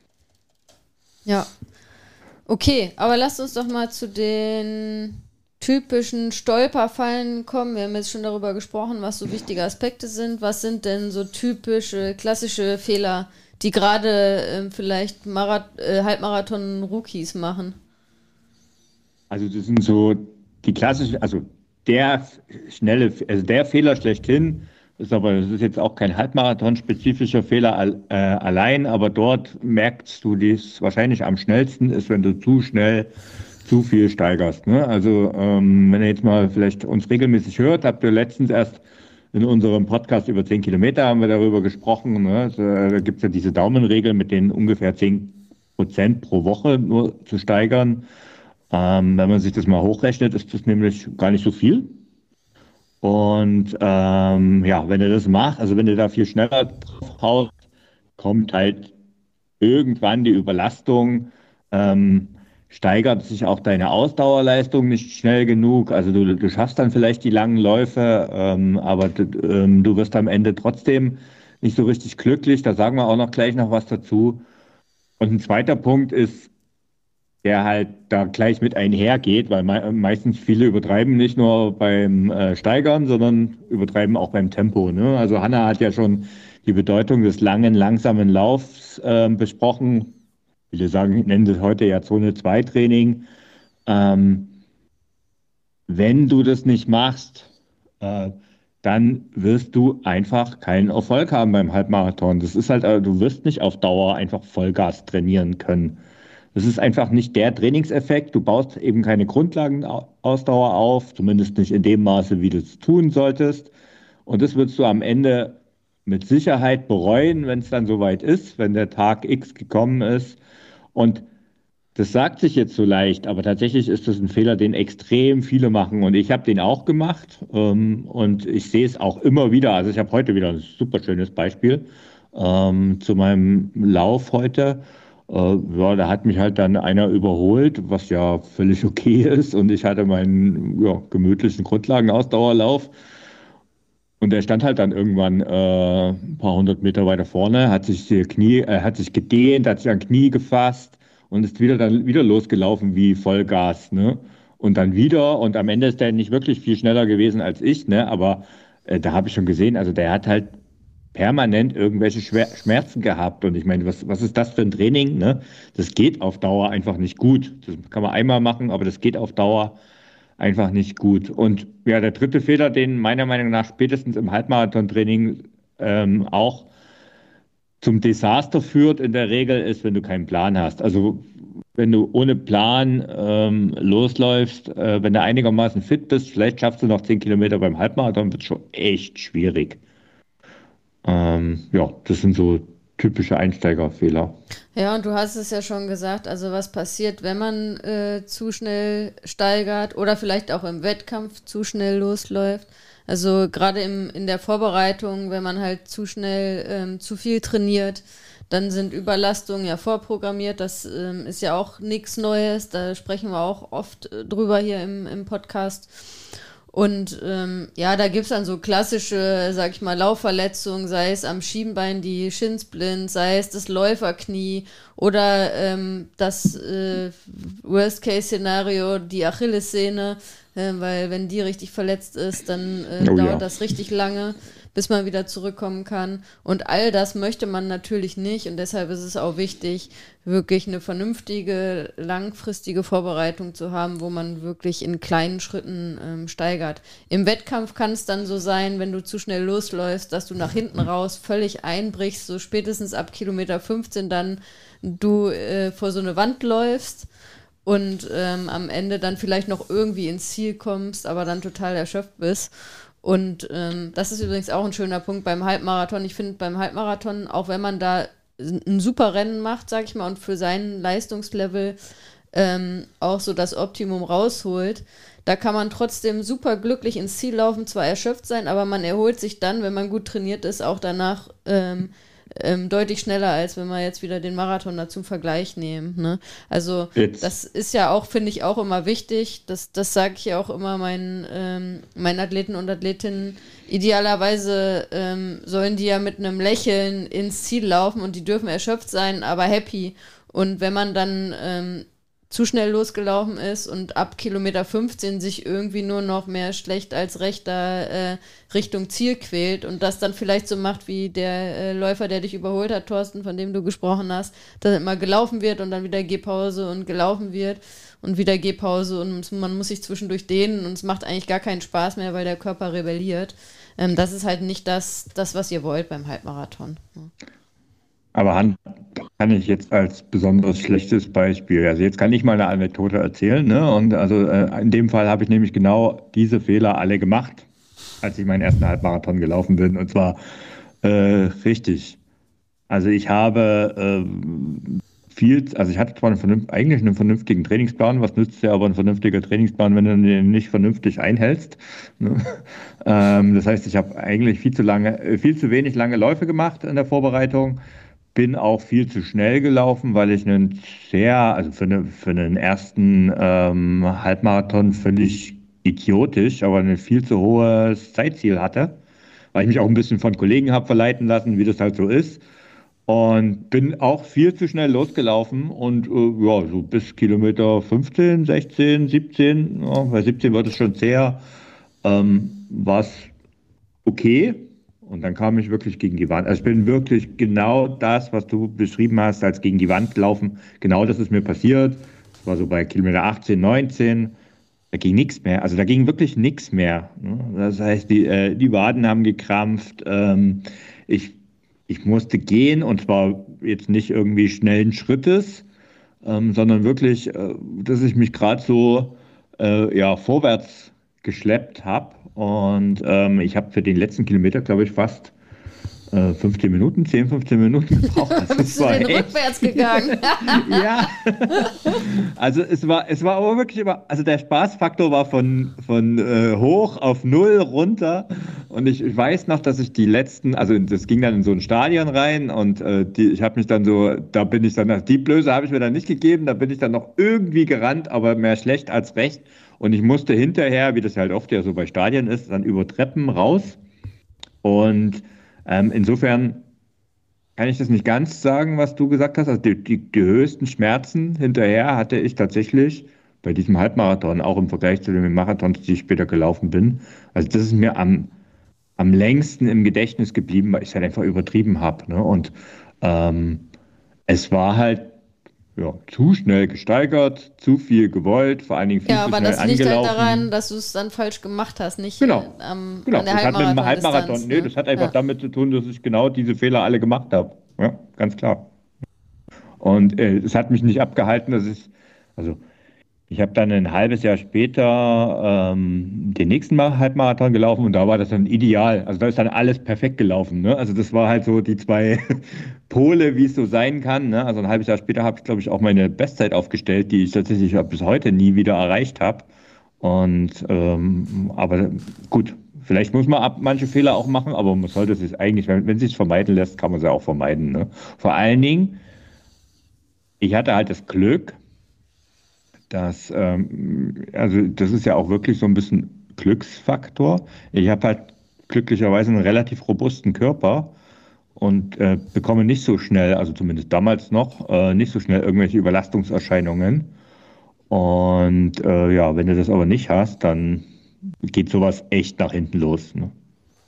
S3: Ja. Okay, aber lasst uns doch mal zu den typischen Stolperfallen kommen. Wir haben jetzt schon darüber gesprochen, was so wichtige Aspekte sind. Was sind denn so typische, klassische Fehler, die gerade äh, vielleicht Marath- äh, Halbmarathon-Rookies machen?
S4: Also das sind so die klassischen, also der schnelle, also der Fehler schlechthin, ist aber, das ist jetzt auch kein Halbmarathon-spezifischer Fehler äh, allein, aber dort merkst du dies wahrscheinlich am schnellsten, ist, wenn du zu schnell zu viel steigerst. Ne? Also ähm, wenn ihr jetzt mal vielleicht uns regelmäßig hört, habt ihr letztens erst in unserem Podcast über zehn Kilometer haben wir darüber gesprochen. Ne? Also, da gibt es ja diese Daumenregel, mit denen ungefähr zehn Prozent pro Woche nur zu steigern. Ähm, wenn man sich das mal hochrechnet, ist das nämlich gar nicht so viel. Und ähm, ja, wenn du das machst, also wenn du da viel schneller drauf haust, kommt halt irgendwann die Überlastung, ähm, steigert sich auch deine Ausdauerleistung nicht schnell genug. Also du, du schaffst dann vielleicht die langen Läufe, ähm, aber du, ähm, du wirst am Ende trotzdem nicht so richtig glücklich. Da sagen wir auch noch gleich noch was dazu. Und ein zweiter Punkt ist, der halt da gleich mit einhergeht, weil me meistens viele übertreiben nicht nur beim äh, Steigern, sondern übertreiben auch beim Tempo. Ne? Also Hanna hat ja schon die Bedeutung des langen, langsamen Laufs äh, besprochen. Viele sagen, nennen das heute ja Zone zwei Training. Ähm, wenn du das nicht machst, äh, dann wirst du einfach keinen Erfolg haben beim Halbmarathon. Das ist halt, äh, du wirst nicht auf Dauer einfach Vollgas trainieren können. Das ist einfach nicht der Trainingseffekt. Du baust eben keine Grundlagenausdauer auf, zumindest nicht in dem Maße, wie du es tun solltest. Und das wirst du am Ende mit Sicherheit bereuen, wenn es dann soweit ist, wenn der Tag X gekommen ist. Und das sagt sich jetzt so leicht, aber tatsächlich ist das ein Fehler, den extrem viele machen. Und ich habe den auch gemacht. Ähm, und ich sehe es auch immer wieder. Also ich habe heute wieder ein super schönes Beispiel ähm, zu meinem Lauf heute. Äh, ja, da hat mich halt dann einer überholt, was ja völlig okay ist. Und ich hatte meinen ja, gemütlichen Grundlagenausdauerlauf. Und er stand halt dann irgendwann äh, ein paar hundert Meter weiter vorne, hat sich die Knie, äh, hat sich gedehnt, hat sich an Knie gefasst und ist wieder dann wieder losgelaufen wie Vollgas, ne? Und dann wieder und am Ende ist der nicht wirklich viel schneller gewesen als ich, ne? Aber äh, da habe ich schon gesehen, also der hat halt permanent irgendwelche Schwer Schmerzen gehabt. Und ich meine, was, was ist das für ein Training? Ne? Das geht auf Dauer einfach nicht gut. Das kann man einmal machen, aber das geht auf Dauer einfach nicht gut. Und ja, der dritte Fehler, den meiner Meinung nach spätestens im Halbmarathon-Training ähm, auch zum Desaster führt in der Regel, ist, wenn du keinen Plan hast. Also wenn du ohne Plan ähm, losläufst, äh, wenn du einigermaßen fit bist, vielleicht schaffst du noch zehn Kilometer beim Halbmarathon, wird es schon echt schwierig. Ähm, ja, das sind so typische Einsteigerfehler.
S3: Ja, und du hast es ja schon gesagt, also was passiert, wenn man äh, zu schnell steigert oder vielleicht auch im Wettkampf zu schnell losläuft. Also gerade im, in der Vorbereitung, wenn man halt zu schnell ähm, zu viel trainiert, dann sind Überlastungen ja vorprogrammiert. Das ähm, ist ja auch nichts Neues, da sprechen wir auch oft äh, drüber hier im, im Podcast. Und ähm, ja, da gibt's dann so klassische, sag ich mal, Laufverletzungen, sei es am Schienbein die Schinsplint, sei es das Läuferknie oder ähm, das äh, Worst-Case-Szenario, die Achillessehne, äh, weil wenn die richtig verletzt ist, dann äh,
S4: Oh,
S3: dauert
S4: ja.
S3: das richtig lange, bis man wieder zurückkommen kann. Und all das möchte man natürlich nicht und deshalb ist es auch wichtig, wirklich eine vernünftige, langfristige Vorbereitung zu haben, wo man wirklich in kleinen Schritten ähm, steigert. Im Wettkampf kann es dann so sein, wenn du zu schnell losläufst, dass du nach hinten raus völlig einbrichst, so spätestens ab Kilometer fünfzehn dann du äh, vor so eine Wand läufst und ähm, am Ende dann vielleicht noch irgendwie ins Ziel kommst, aber dann total erschöpft bist. Und ähm, das ist übrigens auch ein schöner Punkt beim Halbmarathon. Ich finde beim Halbmarathon, auch wenn man da ein super Rennen macht, sag ich mal, und für sein Leistungslevel ähm, auch so das Optimum rausholt, da kann man trotzdem super glücklich ins Ziel laufen, zwar erschöpft sein, aber man erholt sich dann, wenn man gut trainiert ist, auch danach ähm, ähm, deutlich schneller, als wenn wir jetzt wieder den Marathon da zum Vergleich nehmen. Ne? Also
S4: Jetzt.
S3: das ist ja auch, finde ich, auch immer wichtig. Das, das sage ich ja auch immer meinen, ähm, meinen Athleten und Athletinnen. Idealerweise ähm, sollen die ja mit einem Lächeln ins Ziel laufen und die dürfen erschöpft sein, aber happy. Und wenn man dann ähm, zu schnell losgelaufen ist und ab Kilometer fünfzehn sich irgendwie nur noch mehr schlecht als rechter äh, Richtung Ziel quält und das dann vielleicht so macht wie der äh, Läufer, der dich überholt hat, Thorsten, von dem du gesprochen hast, dass immer gelaufen wird und dann wieder Gehpause und gelaufen wird und wieder Gehpause und man muss sich zwischendurch dehnen und es macht eigentlich gar keinen Spaß mehr, weil der Körper rebelliert. Ähm, das ist halt nicht das, das, was ihr wollt beim Halbmarathon. Ja.
S4: Aber Hand kann ich jetzt als besonders schlechtes Beispiel, also jetzt kann ich mal eine Anekdote erzählen, ne? Und also äh, in dem Fall habe ich nämlich genau diese Fehler alle gemacht, als ich meinen ersten Halbmarathon gelaufen bin, und zwar äh, richtig. Also ich habe äh, viel, also ich hatte zwar einen vernünft, eigentlich einen vernünftigen Trainingsplan, was nützt ja aber ein vernünftiger Trainingsplan, wenn du den nicht vernünftig einhältst, ne? ähm, das heißt, ich habe eigentlich viel zu lange, viel zu wenig lange Läufe gemacht in der Vorbereitung. Bin auch viel zu schnell gelaufen, weil ich einen sehr, also für, eine, für einen ersten ähm, Halbmarathon völlig idiotisch, aber ein viel zu hohes Zeitziel hatte, weil ich mich auch ein bisschen von Kollegen habe verleiten lassen, wie das halt so ist. Und bin auch viel zu schnell losgelaufen und äh, ja, so bis Kilometer fünfzehn, sechzehn, siebzehn, ja, bei siebzehn wird es schon zäher, ähm, war es okay. Und dann kam ich wirklich gegen die Wand. Also ich bin wirklich genau das, was du beschrieben hast, als gegen die Wand laufen. Genau das ist mir passiert. Das war so bei Kilometer achtzehn, neunzehn. Da ging nichts mehr. Also da ging wirklich nichts mehr. Das heißt, die, äh, die Waden haben gekrampft. Ähm, ich, ich musste gehen und zwar jetzt nicht irgendwie schnellen Schrittes, ähm, sondern wirklich, äh, dass ich mich gerade so äh, ja, vorwärts geschleppt habe. Und ähm, ich habe für den letzten Kilometer, glaube ich, fast äh, fünfzehn Minuten, zehn, fünfzehn Minuten gebraucht. Also
S3: bist du denn echt rückwärts gegangen?
S4: Ja, also es war, es war aber wirklich immer, also der Spaßfaktor war von, von äh, hoch auf null runter. Und ich, ich weiß noch, dass ich die letzten, also das ging dann in so ein Stadion rein und äh, die, ich habe mich dann so, da bin ich dann, die Blöße habe ich mir dann nicht gegeben, da bin ich dann noch irgendwie gerannt, aber mehr schlecht als recht. Und ich musste hinterher, wie das halt oft ja so bei Stadien ist, dann über Treppen raus. Und ähm, insofern kann ich das nicht ganz sagen, was du gesagt hast. Also die, die, die höchsten Schmerzen hinterher hatte ich tatsächlich bei diesem Halbmarathon, auch im Vergleich zu den Marathons, die ich später gelaufen bin. Also das ist mir am, am längsten im Gedächtnis geblieben, weil ich es halt einfach übertrieben habe. Ne? Und ähm, es war halt ja, zu schnell gesteigert, zu viel gewollt, vor allen Dingen viel
S3: ja,
S4: zu
S3: aber
S4: schnell
S3: das liegt
S4: angelaufen.
S3: halt daran, dass du es dann falsch gemacht hast, nicht
S4: genau.
S3: äh, am,
S4: genau.
S3: an der
S4: das hat mit dem Halbmarathon,
S3: Halbmarathon.
S4: nee,
S3: Ne?
S4: das hat einfach
S3: ja.
S4: damit zu tun, dass ich genau diese Fehler alle gemacht habe. Ja, ganz klar. Und äh, es hat mich nicht abgehalten, dass ich, also ich habe dann ein halbes Jahr später ähm, den nächsten Mal Halbmarathon gelaufen und da war das dann ideal. Also da ist dann alles perfekt gelaufen. Ne? Also das war halt so die zwei Pole, wie es so sein kann. Ne? Also ein halbes Jahr später habe ich, glaube ich, auch meine Bestzeit aufgestellt, die ich tatsächlich bis heute nie wieder erreicht habe. Und ähm, aber gut, vielleicht muss man ab manche Fehler auch machen, aber man sollte es eigentlich, wenn, wenn es sich vermeiden lässt, kann man sie auch vermeiden. Ne? Vor allen Dingen, ich hatte halt das Glück, dass, ähm, also das ist ja auch wirklich so ein bisschen Glücksfaktor. Ich habe halt glücklicherweise einen relativ robusten Körper und äh, bekomme nicht so schnell, also zumindest damals noch, äh, nicht so schnell irgendwelche Überlastungserscheinungen. Und äh, ja, wenn du das aber nicht hast, dann geht sowas echt nach hinten los. Ne?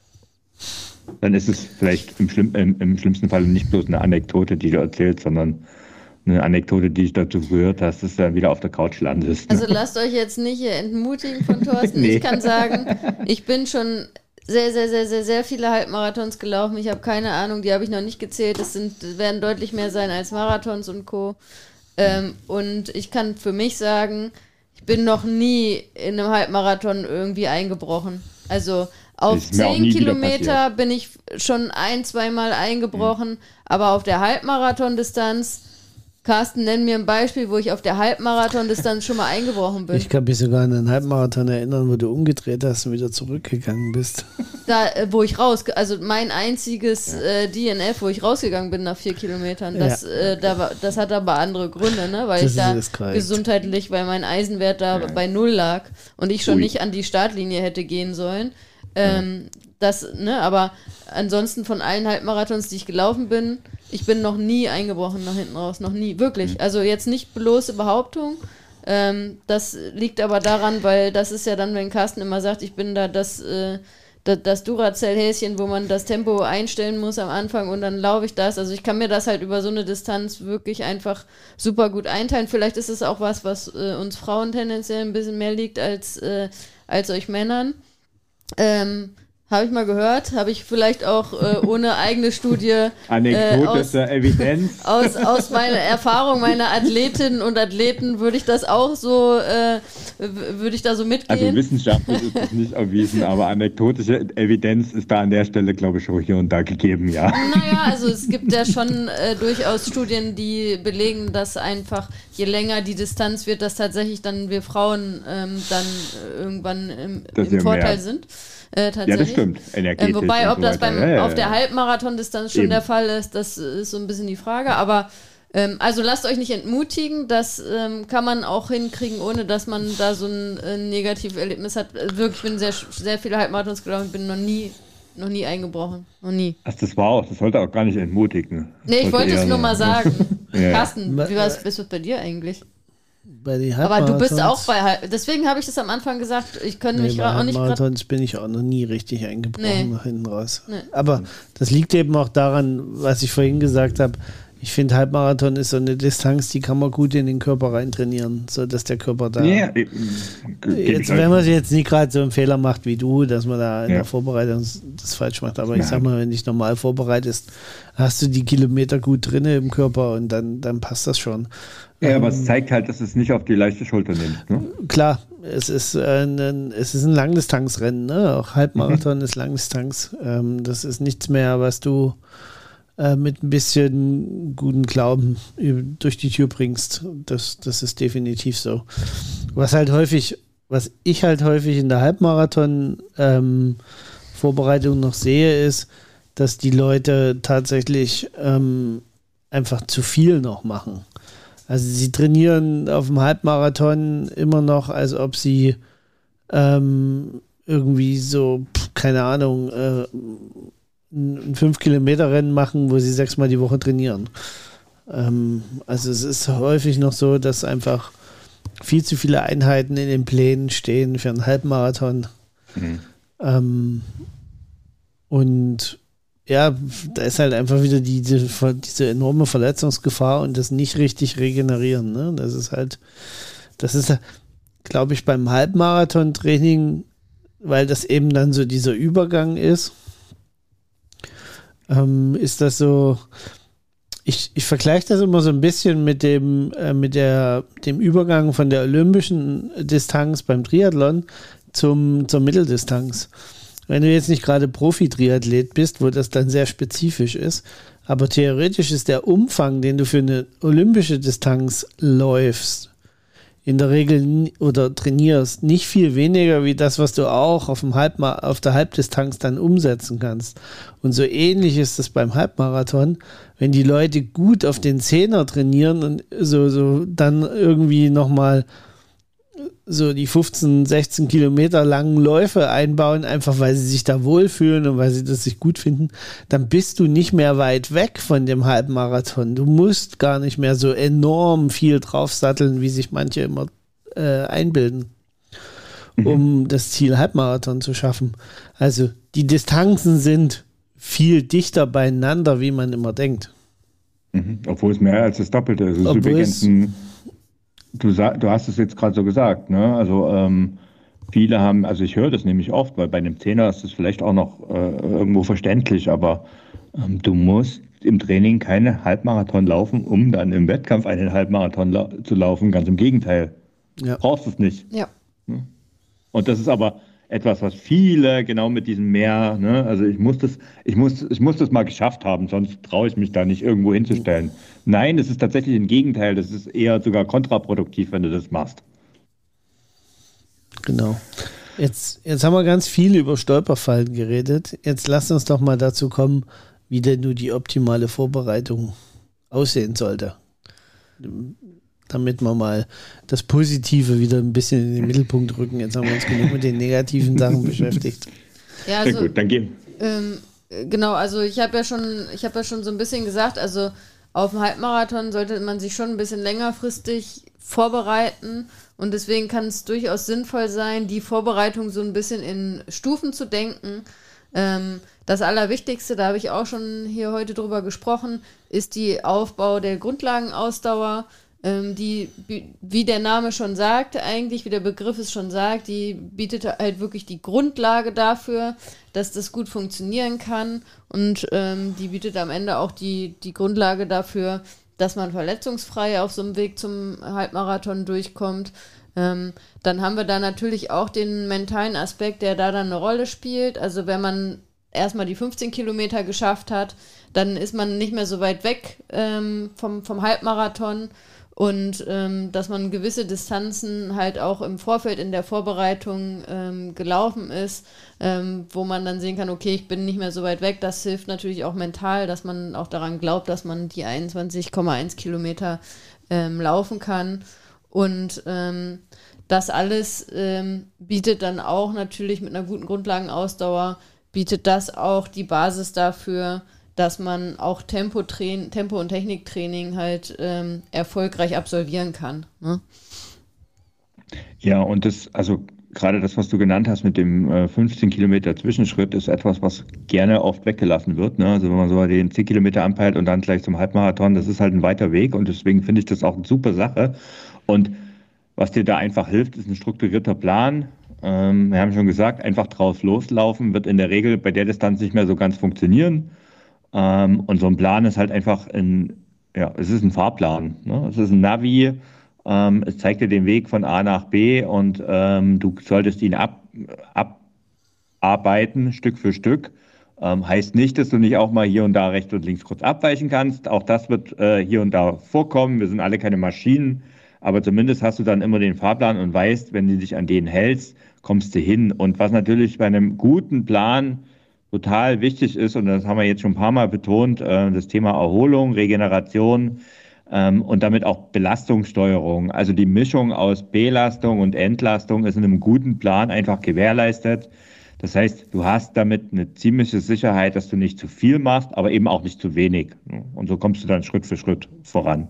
S4: Dann ist es vielleicht im, Schlimm, im, im schlimmsten Fall nicht bloß eine Anekdote, die du erzählst, sondern eine Anekdote, die ich dazu gehört habe, dass du dann wieder auf der Couch landest.
S3: Also lasst euch jetzt nicht hier entmutigen von Thorsten.
S4: Nee.
S3: Ich kann sagen, ich bin schon sehr, sehr, sehr, sehr, sehr viele Halbmarathons gelaufen. Ich habe keine Ahnung, die habe ich noch nicht gezählt. Das sind, das werden deutlich mehr sein als Marathons und Co. Ähm, und ich kann für mich sagen, ich bin noch nie in einem Halbmarathon irgendwie eingebrochen. Also auf zehn Kilometer bin ich schon ein, zweimal eingebrochen, mhm. aber auf der Halbmarathon-Distanz, Carsten, nenn mir ein Beispiel, wo ich auf der Halbmarathon-Distanz schon mal eingebrochen bin.
S2: Ich kann mich sogar an einen Halbmarathon erinnern, wo du umgedreht hast und wieder zurückgegangen bist.
S3: Da, äh, wo ich raus, also mein einziges ja. äh, D N F, wo ich rausgegangen bin nach vier Kilometern, das, ja. äh, da war, das hat aber andere Gründe, ne? Weil das ich da gesundheitlich, weil mein Eisenwert da ja. bei null lag und ich schon Ui. nicht an die Startlinie hätte gehen sollen. Ähm, das, ne, aber ansonsten von allen Halbmarathons, die ich gelaufen bin, ich bin noch nie eingebrochen nach hinten raus, noch nie, wirklich. Also jetzt nicht bloße Behauptung, ähm, das liegt aber daran, weil das ist ja dann, wenn Carsten immer sagt, ich bin da das, äh, das, das Duracell-Häschen, wo man das Tempo einstellen muss am Anfang und dann laufe ich das. Also ich kann mir das halt über so eine Distanz wirklich einfach super gut einteilen. Vielleicht ist es auch was, was äh, uns Frauen tendenziell ein bisschen mehr liegt als, äh, als euch Männern. Ähm, Habe ich mal gehört, habe ich vielleicht auch äh, ohne eigene Studie
S4: anekdotische äh, Evidenz.
S3: Aus, aus meiner Erfahrung meiner Athletinnen und Athleten würde ich das auch so, äh, würde ich da so mitgehen.
S4: Also wissenschaftlich ist das nicht erwiesen, aber anekdotische Evidenz ist da an der Stelle, glaube ich, auch hier und da gegeben, ja.
S3: Naja, also es gibt ja schon äh, durchaus Studien, die belegen, dass einfach, je länger die Distanz wird, dass tatsächlich dann wir Frauen ähm, dann äh, irgendwann im, im Vorteil mehr. sind. Äh, tatsächlich.
S4: Ja, das stimmt.
S3: Äh, wobei, ob so das beim, ja, ja, auf der Halbmarathon-Distanz schon Eben. der Fall ist, das ist so ein bisschen die Frage. Aber ähm, also lasst euch nicht entmutigen, das ähm, kann man auch hinkriegen, ohne dass man da so ein äh, negatives Erlebnis hat. Also wirklich, ich bin sehr, sehr viele Halbmarathons gelaufen, bin noch nie, noch nie eingebrochen. Noch nie.
S4: Also das war auch, das sollte auch gar nicht entmutigen.
S3: Nee, ich wollte es nur mal sagen.
S4: ja.
S3: Carsten, wie war es bis bei dir eigentlich?
S2: Bei den
S3: Aber du bist auch bei Halb... Deswegen habe ich das am Anfang gesagt, ich könnte
S2: nee,
S3: mich gerade auch nicht...
S2: Marathons bin ich auch noch nie richtig eingebrochen
S3: nee.
S2: nach hinten raus.
S3: Nee.
S2: Aber das liegt eben auch daran, was ich vorhin gesagt habe. Ich finde, Halbmarathon ist so eine Distanz, die kann man gut in den Körper reintrainieren, sodass der Körper da...
S4: Ja,
S2: jetzt, wenn man jetzt nicht gerade so einen Fehler macht wie du, dass man da in ja. der Vorbereitung das falsch macht, aber ich sag mal, wenn du dich normal vorbereitest, hast du die Kilometer gut drin im Körper und dann, dann passt das schon.
S4: Ja, aber es zeigt halt, dass es nicht auf die leichte Schulter nimmt. Ne?
S2: Klar, es ist, äh, ein, es ist ein Langdistanzrennen, ne? Auch Halbmarathon mhm. ist Langdistanz. Ähm, das ist nichts mehr, was du äh, mit ein bisschen guten Glauben durch die Tür bringst. Das, das ist definitiv so. Was halt häufig, was ich halt häufig in der Halbmarathon-Vorbereitung ähm, noch sehe, ist, dass die Leute tatsächlich ähm, einfach zu viel noch machen. Also sie trainieren auf dem Halbmarathon immer noch, als ob sie ähm, irgendwie so, keine Ahnung, äh, ein fünf Kilometer Rennen machen, wo sie sechsmal die Woche trainieren. Ähm, also es ist häufig noch so, dass einfach viel zu viele Einheiten in den Plänen stehen für einen Halbmarathon. Mhm. Ähm, und ja, da ist halt einfach wieder die, diese, diese enorme Verletzungsgefahr und das nicht richtig regenerieren. Ne? Das ist halt, das ist, glaube ich, beim Halbmarathon-Training, weil das eben dann so dieser Übergang ist, ähm, ist das so, ich, ich vergleiche das immer so ein bisschen mit dem, äh, mit der, dem Übergang von der olympischen Distanz beim Triathlon zum, zur Mitteldistanz. Wenn du jetzt nicht gerade Profi-Triathlet bist, wo das dann sehr spezifisch ist, aber theoretisch ist der Umfang, den du für eine olympische Distanz läufst, in der Regel oder trainierst, nicht viel weniger wie das, was du auch auf, dem Halbma- auf der Halbdistanz dann umsetzen kannst. Und so ähnlich ist es beim Halbmarathon, wenn die Leute gut auf den Zehner trainieren und so, so dann irgendwie nochmal so die fünfzehn, sechzehn Kilometer langen Läufe einbauen, einfach weil sie sich da wohlfühlen und weil sie das sich gut finden, dann bist du nicht mehr weit weg von dem Halbmarathon. Du musst gar nicht mehr so enorm viel draufsatteln, wie sich manche immer äh, einbilden, mhm. um das Ziel Halbmarathon zu schaffen. Also die Distanzen sind viel dichter beieinander, wie man immer denkt.
S4: Mhm. Obwohl es mehr als das Doppelte ist. Es ist übrigens ein Du, du hast es jetzt gerade so gesagt, ne? Also ähm, viele haben, also ich höre das nämlich oft, weil bei einem Zehner ist das vielleicht auch noch äh, irgendwo verständlich, aber ähm, du musst im Training keine Halbmarathon laufen, um dann im Wettkampf einen Halbmarathon la- zu laufen. Ganz im Gegenteil.
S2: Ja.
S4: Brauchst es nicht.
S3: Ja.
S4: Und das ist aber etwas, was viele genau mit diesem Mehr, ne? Also ich muss das, ich muss, ich muss das mal geschafft haben, sonst traue ich mich da nicht irgendwo hinzustellen. Nein, es ist tatsächlich im Gegenteil, das ist eher sogar kontraproduktiv, wenn du das machst.
S2: Genau. Jetzt, jetzt haben wir ganz viel über Stolperfallen geredet. Jetzt lass uns doch mal dazu kommen, wie denn nur die optimale Vorbereitung aussehen sollte. Damit wir mal das Positive wieder ein bisschen in den Mittelpunkt rücken. Jetzt haben wir uns genug mit den negativen Sachen beschäftigt.
S3: Ja, also,
S4: Na gut, dann gehen.
S3: Ähm, genau, also ich habe ja schon, ich habe ja schon so ein bisschen gesagt, also auf dem Halbmarathon sollte man sich schon ein bisschen längerfristig vorbereiten und deswegen kann es durchaus sinnvoll sein, die Vorbereitung so ein bisschen in Stufen zu denken. Ähm, das Allerwichtigste, da habe ich auch schon hier heute drüber gesprochen, ist die Aufbau der Grundlagenausdauer, ähm, die, wie der Name schon sagt, eigentlich, wie der Begriff es schon sagt, die bietet halt wirklich die Grundlage dafür, dass das gut funktionieren kann und ähm, die bietet am Ende auch die, die Grundlage dafür, dass man verletzungsfrei auf so einem Weg zum Halbmarathon durchkommt. Ähm, dann haben wir da natürlich auch den mentalen Aspekt, der da dann eine Rolle spielt. Also wenn man erstmal die fünfzehn Kilometer geschafft hat, dann ist man nicht mehr so weit weg ähm, vom, vom Halbmarathon und ähm, dass man gewisse Distanzen halt auch im Vorfeld in der Vorbereitung ähm, gelaufen ist, ähm, wo man dann sehen kann, okay, ich bin nicht mehr so weit weg. Das hilft natürlich auch mental, dass man auch daran glaubt, dass man die einundzwanzig Komma eins Kilometer ähm, laufen kann. Und ähm, das alles ähm, bietet dann auch natürlich mit einer guten Grundlagenausdauer, bietet das auch die Basis dafür, dass man auch Tempo, Tempo- und Techniktraining halt ähm, erfolgreich absolvieren kann. Ne?
S4: Ja, und das, also gerade das, was du genannt hast mit dem äh, fünfzehn Kilometer Zwischenschritt, ist etwas, was gerne oft weggelassen wird. Ne? Also wenn man so den zehn Kilometer anpeilt und dann gleich zum Halbmarathon, das ist halt ein weiter Weg und deswegen finde ich das auch eine super Sache. Und was dir da einfach hilft, ist ein strukturierter Plan. Ähm, wir haben schon gesagt, einfach drauf loslaufen wird in der Regel bei der Distanz nicht mehr so ganz funktionieren. Ähm, und so ein Plan ist halt einfach ein, ja, es ist ein Fahrplan. Ne? Es ist ein Navi. Ähm, es zeigt dir den Weg von A nach B und ähm, du solltest ihn ab, abarbeiten, Stück für Stück. Ähm, heißt nicht, dass du nicht auch mal hier und da rechts und links kurz abweichen kannst. Auch das wird äh, hier und da vorkommen. Wir sind alle keine Maschinen. Aber zumindest hast du dann immer den Fahrplan und weißt, wenn du dich an den hältst, kommst du hin. Und was natürlich bei einem guten Plan total wichtig ist, und das haben wir jetzt schon ein paar Mal betont, äh, das Thema Erholung, Regeneration ähm, und damit auch Belastungssteuerung. Also die Mischung aus Belastung und Entlastung ist in einem guten Plan einfach gewährleistet. Das heißt, du hast damit eine ziemliche Sicherheit, dass du nicht zu viel machst, aber eben auch nicht zu wenig. Und so kommst du dann Schritt für Schritt voran.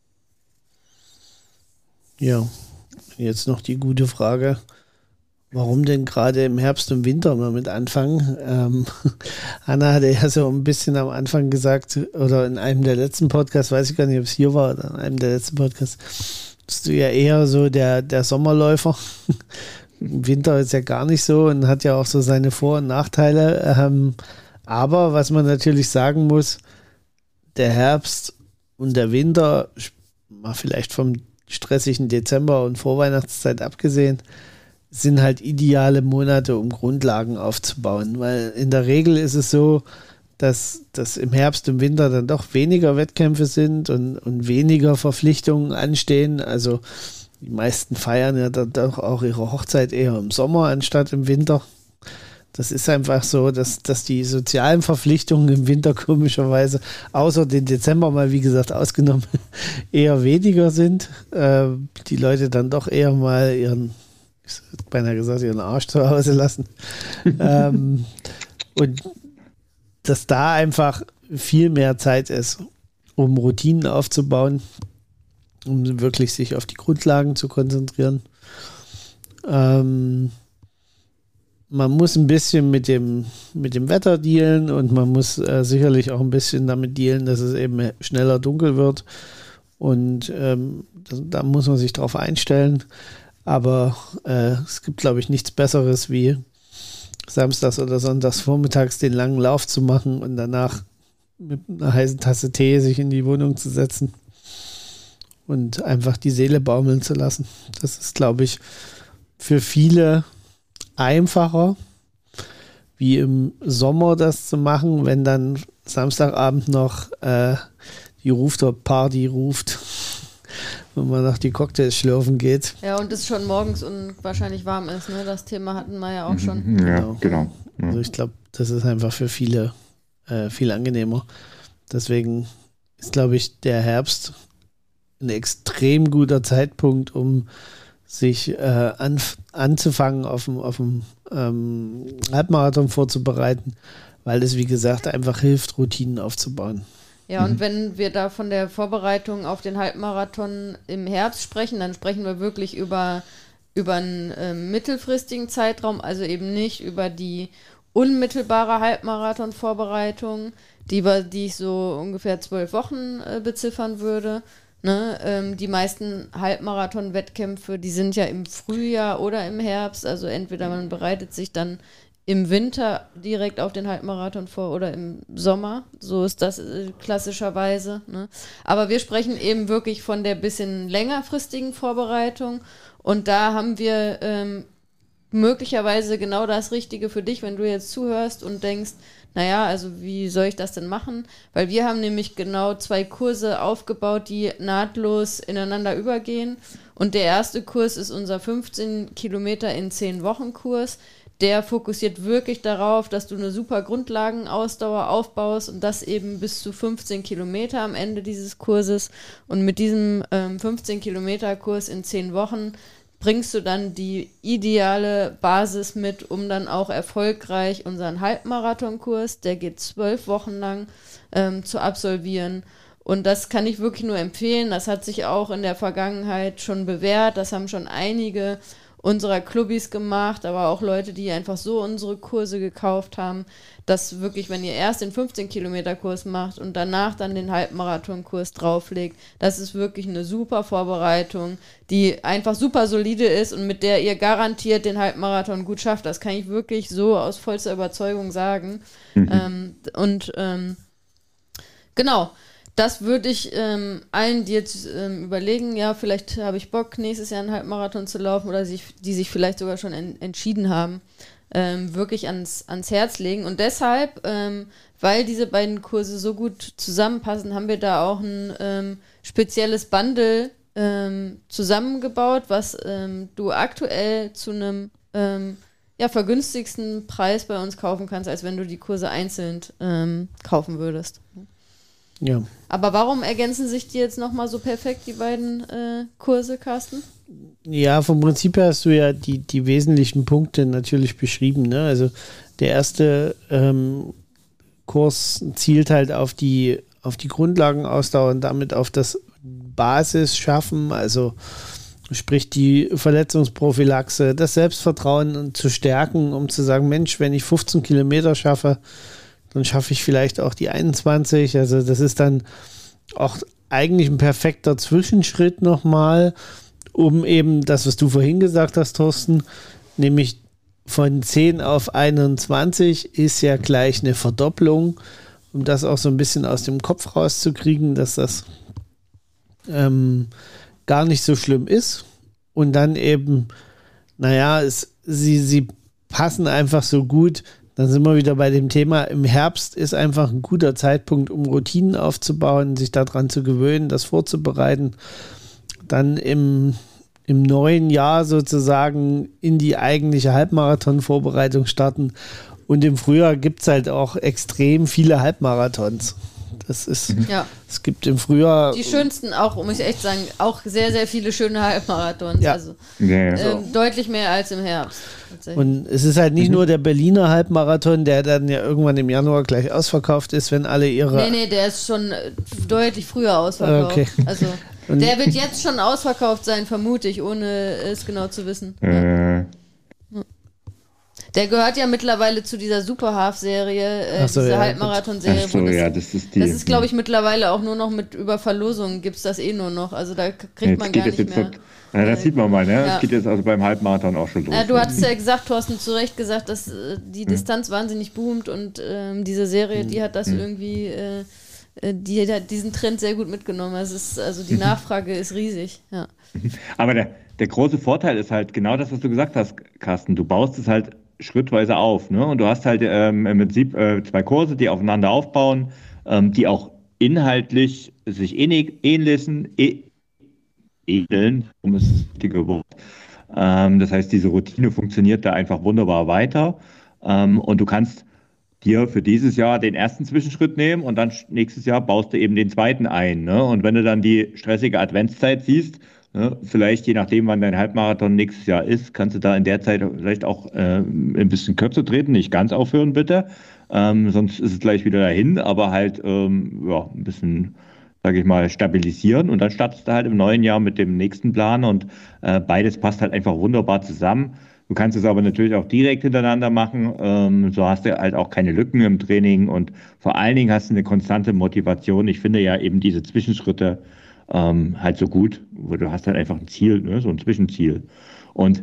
S2: Ja, jetzt noch die gute Frage, warum denn gerade im Herbst und Winter mal mit anfangen? Ähm, Anna hatte ja so ein bisschen am Anfang gesagt, oder in einem der letzten Podcasts, weiß ich gar nicht, ob es hier war, oder in einem der letzten Podcasts, bist du ja eher so der, der Sommerläufer. Im Winter ist ja gar nicht so und hat ja auch so seine Vor- und Nachteile. Ähm, aber was man natürlich sagen muss, der Herbst und der Winter, mal vielleicht vom stressigen Dezember und Vorweihnachtszeit abgesehen, sind halt ideale Monate, um Grundlagen aufzubauen, weil in der Regel ist es so, dass, dass im Herbst und Winter dann doch weniger Wettkämpfe sind und, und weniger Verpflichtungen anstehen, also die meisten feiern ja dann doch auch ihre Hochzeit eher im Sommer anstatt im Winter. Das ist einfach so, dass, dass die sozialen Verpflichtungen im Winter komischerweise, außer den Dezember mal, wie gesagt, ausgenommen, eher weniger sind. Äh, die Leute dann doch eher mal ihren, ich hätte beinahe gesagt, ihren Arsch zu Hause lassen. ähm, und dass da einfach viel mehr Zeit ist, um Routinen aufzubauen, um wirklich sich auf die Grundlagen zu konzentrieren. Ähm, Man muss ein bisschen mit dem, mit dem Wetter dealen und man muss äh, sicherlich auch ein bisschen damit dealen, dass es eben schneller dunkel wird. Und ähm, das, da muss man sich drauf einstellen. Aber äh, es gibt, glaube ich, nichts Besseres, wie samstags oder sonntags vormittags den langen Lauf zu machen und danach mit einer heißen Tasse Tee sich in die Wohnung zu setzen und einfach die Seele baumeln zu lassen. Das ist, glaube ich, für viele einfacher, wie im Sommer das zu machen, wenn dann Samstagabend noch äh, die Rooftop-Party ruft, wenn man noch die Cocktails schlürfen geht.
S3: Ja, und es schon morgens und wahrscheinlich warm ist, ne? Das Thema hatten wir ja auch schon.
S4: Ja,
S2: Genau.
S4: genau. Ja.
S2: Also ich glaube, das ist einfach für viele äh, viel angenehmer. Deswegen ist, glaube ich, der Herbst ein extrem guter Zeitpunkt, um sich äh, an, anzufangen, auf dem, auf dem ähm, Halbmarathon vorzubereiten, weil es, wie gesagt, einfach hilft, Routinen aufzubauen.
S3: Ja, und mhm. wenn wir da von der Vorbereitung auf den Halbmarathon im Herbst sprechen, dann sprechen wir wirklich über, über einen äh, mittelfristigen Zeitraum, also eben nicht über die unmittelbare Halbmarathon-Vorbereitung, die, wir, die ich so ungefähr zwölf Wochen äh, beziffern würde. Ne? Ähm, die meisten Halbmarathon-Wettkämpfe, die sind ja im Frühjahr oder im Herbst, also entweder man bereitet sich dann im Winter direkt auf den Halbmarathon vor oder im Sommer, so ist das äh, klassischerweise. Ne? Aber wir sprechen eben wirklich von der bisschen längerfristigen Vorbereitung und da haben wir ähm, möglicherweise genau das Richtige für dich, wenn du jetzt zuhörst und denkst, naja, also wie soll ich das denn machen? Weil wir haben nämlich genau zwei Kurse aufgebaut, die nahtlos ineinander übergehen und der erste Kurs ist unser fünfzehn Kilometer in zehn Wochen Kurs. Der fokussiert wirklich darauf, dass du eine super Grundlagenausdauer aufbaust und das eben bis zu fünfzehn Kilometer am Ende dieses Kurses. Und mit diesem ähm, fünfzehn Kilometer Kurs in zehn Wochen bringst du dann die ideale Basis mit, um dann auch erfolgreich unseren Halbmarathonkurs, der geht zwölf Wochen lang, ähm, zu absolvieren. Und das kann ich wirklich nur empfehlen. Das hat sich auch in der Vergangenheit schon bewährt. Das haben schon einige unserer Clubbis gemacht, aber auch Leute, die einfach so unsere Kurse gekauft haben, dass wirklich, wenn ihr erst den fünfzehn Kilometer Kurs macht und danach dann den Halbmarathon-Kurs drauflegt, das ist wirklich eine super Vorbereitung, die einfach super solide ist und mit der ihr garantiert den Halbmarathon gut schafft. Das kann ich wirklich so aus vollster Überzeugung sagen. Mhm. Ähm, und ähm, genau, das würde ich ähm, allen, die jetzt ähm, überlegen, ja, vielleicht habe ich Bock, nächstes Jahr einen Halbmarathon zu laufen oder sich, die sich vielleicht sogar schon en- entschieden haben, ähm, wirklich ans, ans Herz legen. Und deshalb, ähm, weil diese beiden Kurse so gut zusammenpassen, haben wir da auch ein ähm, spezielles Bundle ähm, zusammengebaut, was ähm, du aktuell zu einem ähm, ja, vergünstigsten Preis bei uns kaufen kannst, als wenn du die Kurse einzeln ähm, kaufen würdest.
S2: Ja.
S3: Aber warum ergänzen sich die jetzt nochmal so perfekt, die beiden äh, Kurse, Carsten?
S2: Ja, vom Prinzip her hast du ja die, die wesentlichen Punkte natürlich beschrieben. Ne? Also der erste ähm, Kurs zielt halt auf die, auf die Grundlagenausdauer und damit auf das Basisschaffen, also sprich die Verletzungsprophylaxe, das Selbstvertrauen zu stärken, um zu sagen, Mensch, wenn ich fünfzehn Kilometer schaffe, dann schaffe ich vielleicht auch die einundzwanzig. Also das ist dann auch eigentlich ein perfekter Zwischenschritt nochmal, um eben das, was du vorhin gesagt hast, Thorsten, nämlich von zehn auf einundzwanzig ist ja gleich eine Verdopplung, um das auch so ein bisschen aus dem Kopf rauszukriegen, dass das ähm, gar nicht so schlimm ist. Und dann eben, naja, es, sie, sie passen einfach so gut. Dann sind wir wieder bei dem Thema, im Herbst ist einfach ein guter Zeitpunkt, um Routinen aufzubauen, sich daran zu gewöhnen, das vorzubereiten. Dann im, im neuen Jahr sozusagen in die eigentliche Halbmarathon-Vorbereitung starten. Und im Frühjahr gibt es halt auch extrem viele Halbmarathons. Das ist,
S3: ja.
S2: Es gibt im Frühjahr...
S3: Die schönsten auch, muss ich echt sagen, auch sehr, sehr viele schöne Halbmarathons.
S2: Ja.
S3: Also
S4: ja, ja.
S3: äh, deutlich mehr als im Herbst.
S2: Und es ist halt nicht mhm. nur der Berliner Halbmarathon, der dann ja irgendwann im Januar gleich ausverkauft ist, wenn alle ihre...
S3: Nee, nee, der ist schon deutlich früher ausverkauft.
S2: Okay.
S3: Also der wird jetzt schon ausverkauft sein, vermute ich, ohne es genau zu wissen.
S4: Äh.
S3: Der gehört ja mittlerweile zu dieser Super-Half-Serie, äh,
S2: so,
S3: diese
S2: ja,
S3: Halbmarathon-Serie.
S4: Ach so,
S3: das,
S4: ja, das ist die.
S3: Das ist, glaube ich, mittlerweile auch nur noch mit über Verlosungen gibt es das eh nur noch. Also da kriegt
S4: jetzt
S3: man
S4: geht
S3: gar
S4: es
S3: nicht
S4: jetzt
S3: mehr.
S4: So, ja, das sieht man mal, ne?
S3: Ja.
S4: Das geht jetzt also beim Halbmarathon auch schon los.
S3: Ja, du hattest ja gesagt, Thorsten, zu Recht gesagt, dass äh, die hm. Distanz wahnsinnig boomt und ähm, diese Serie, die hat das hm. irgendwie, äh, die hat diesen Trend sehr gut mitgenommen. Es ist, also die Nachfrage ist riesig, ja.
S4: Aber der, der große Vorteil ist halt genau das, was du gesagt hast, Carsten. Du baust es halt schrittweise auf, ne? Und du hast halt ähm, im Prinzip äh, zwei Kurse, die aufeinander aufbauen, ähm, die auch inhaltlich sich ähnlich, ähnlichen, äh, ähneln, um es das richtige Wort. Ähm, das heißt, diese Routine funktioniert da einfach wunderbar weiter. Ähm, und du kannst dir für dieses Jahr den ersten Zwischenschritt nehmen und dann nächstes Jahr baust du eben den zweiten ein, ne? Und wenn du dann die stressige Adventszeit siehst, Ne? Vielleicht, je nachdem, wann dein Halbmarathon nächstes Jahr ist, kannst du da in der Zeit vielleicht auch äh, ein bisschen kürzer treten, nicht ganz aufhören, bitte. Ähm, sonst ist es gleich wieder dahin, aber halt ähm, ja, ein bisschen, sage ich mal, stabilisieren und dann startest du halt im neuen Jahr mit dem nächsten Plan und äh, beides passt halt einfach wunderbar zusammen. Du kannst es aber natürlich auch direkt hintereinander machen, ähm, so hast du halt auch keine Lücken im Training und vor allen Dingen hast du eine konstante Motivation. Ich finde ja eben diese Zwischenschritte ähm, halt so gut, wo du hast halt einfach ein Ziel, ne, so ein Zwischenziel und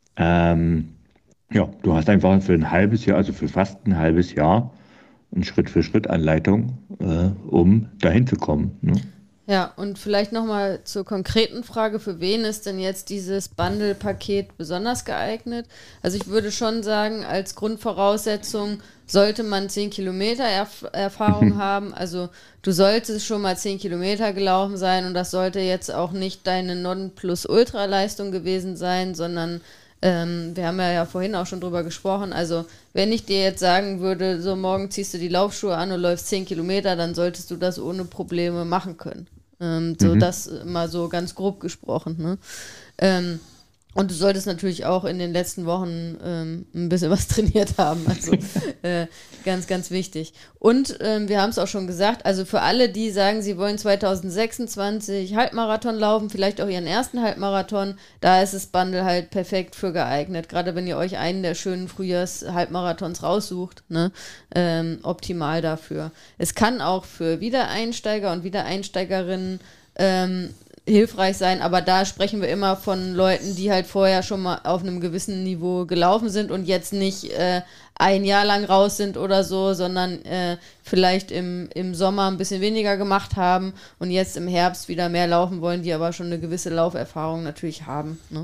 S4: ähm, ja, du hast einfach für ein halbes Jahr, also für fast ein halbes Jahr, eine Schritt-für-Schritt-Anleitung, äh, um dahin zu kommen. Ne?
S3: Ja, und vielleicht nochmal zur konkreten Frage, für wen ist denn jetzt dieses Bundle-Paket besonders geeignet? Also ich würde schon sagen, als Grundvoraussetzung sollte man zehn Kilometer Erf- Erfahrung haben. Also du solltest schon mal zehn Kilometer gelaufen sein und das sollte jetzt auch nicht deine Non-Plus-Ultra-Leistung gewesen sein, sondern Ähm, wir haben ja, ja vorhin auch schon drüber gesprochen, also wenn ich dir jetzt sagen würde, so morgen ziehst du die Laufschuhe an und läufst zehn Kilometer, dann solltest du das ohne Probleme machen können. Ähm, so
S4: Mhm.
S3: das mal so ganz grob gesprochen. Ne? Ähm, und du solltest natürlich auch in den letzten Wochen ähm, ein bisschen was trainiert haben, also äh, ganz, ganz wichtig. Und ähm, wir haben es auch schon gesagt, also für alle, die sagen, sie wollen zwanzig sechsundzwanzig Halbmarathon laufen, vielleicht auch ihren ersten Halbmarathon, da ist das Bundle halt perfekt für geeignet, gerade wenn ihr euch einen der schönen Frühjahrs-Halbmarathons raussucht, ne? ähm, optimal dafür. Es kann auch für Wiedereinsteiger und Wiedereinsteigerinnen ähm, hilfreich sein, aber da sprechen wir immer von Leuten, die halt vorher schon mal auf einem gewissen Niveau gelaufen sind und jetzt nicht äh, ein Jahr lang raus sind oder so, sondern äh, vielleicht im, im Sommer ein bisschen weniger gemacht haben und jetzt im Herbst wieder mehr laufen wollen, die aber schon eine gewisse Lauferfahrung natürlich haben. Ne?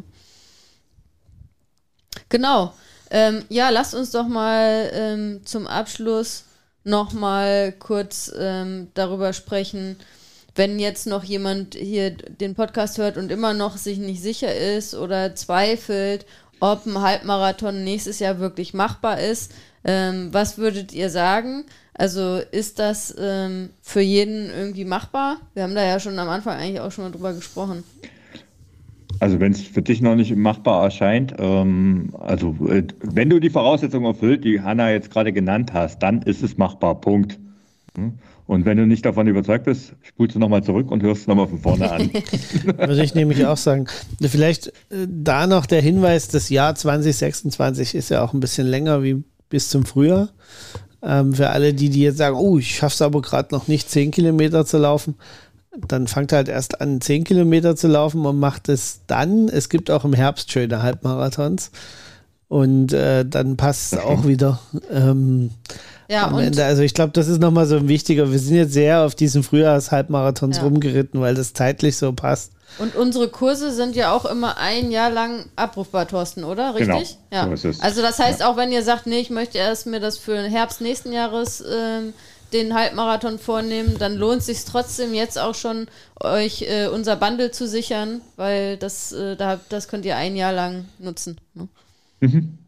S3: Genau. Ähm, ja, lasst uns doch mal ähm, zum Abschluss noch mal kurz ähm, darüber sprechen, wenn jetzt noch jemand hier den Podcast hört und immer noch sich nicht sicher ist oder zweifelt, ob ein Halbmarathon nächstes Jahr wirklich machbar ist, ähm, was würdet ihr sagen? Also ist das ähm, für jeden irgendwie machbar? Wir haben da ja schon am Anfang eigentlich auch schon mal drüber gesprochen.
S4: Also wenn es für dich noch nicht machbar erscheint, ähm, also äh, wenn du die Voraussetzungen erfüllt, die Hanna jetzt gerade genannt hast, dann ist es machbar, Punkt. Hm? Und wenn du nicht davon überzeugt bist, spulst du nochmal zurück und hörst es nochmal von vorne an.
S2: Würde ich nämlich auch sagen. Vielleicht äh, da noch der Hinweis, das Jahr zwanzig sechsundzwanzig ist ja auch ein bisschen länger wie bis zum Frühjahr. Ähm, für alle, die, die jetzt sagen, oh, ich schaffe es aber gerade noch nicht, zehn Kilometer zu laufen, dann fangt halt erst an, zehn Kilometer zu laufen und macht es dann. Es gibt auch im Herbst schöne Halbmarathons und äh, dann passt es auch wieder. Ähm,
S3: Ja,
S2: Am
S3: und
S2: Ende, also ich glaube, das ist nochmal so ein wichtiger. Wir sind jetzt sehr auf diesen Frühjahrs-Halbmarathons
S3: Ja.
S2: rumgeritten, weil das zeitlich so passt.
S3: Und unsere Kurse sind ja auch immer ein Jahr lang abrufbar, Thorsten, oder? Richtig?
S4: Genau,
S3: Ja.
S4: so ist es.
S3: Also das heißt, auch wenn ihr sagt, nee, ich möchte erst mir das für den Herbst nächsten Jahres ähm, den Halbmarathon vornehmen, dann lohnt es sich trotzdem jetzt auch schon, euch äh, unser Bundle zu sichern, weil das, äh, da, das könnt ihr ein Jahr lang nutzen. Ne?
S4: Mhm.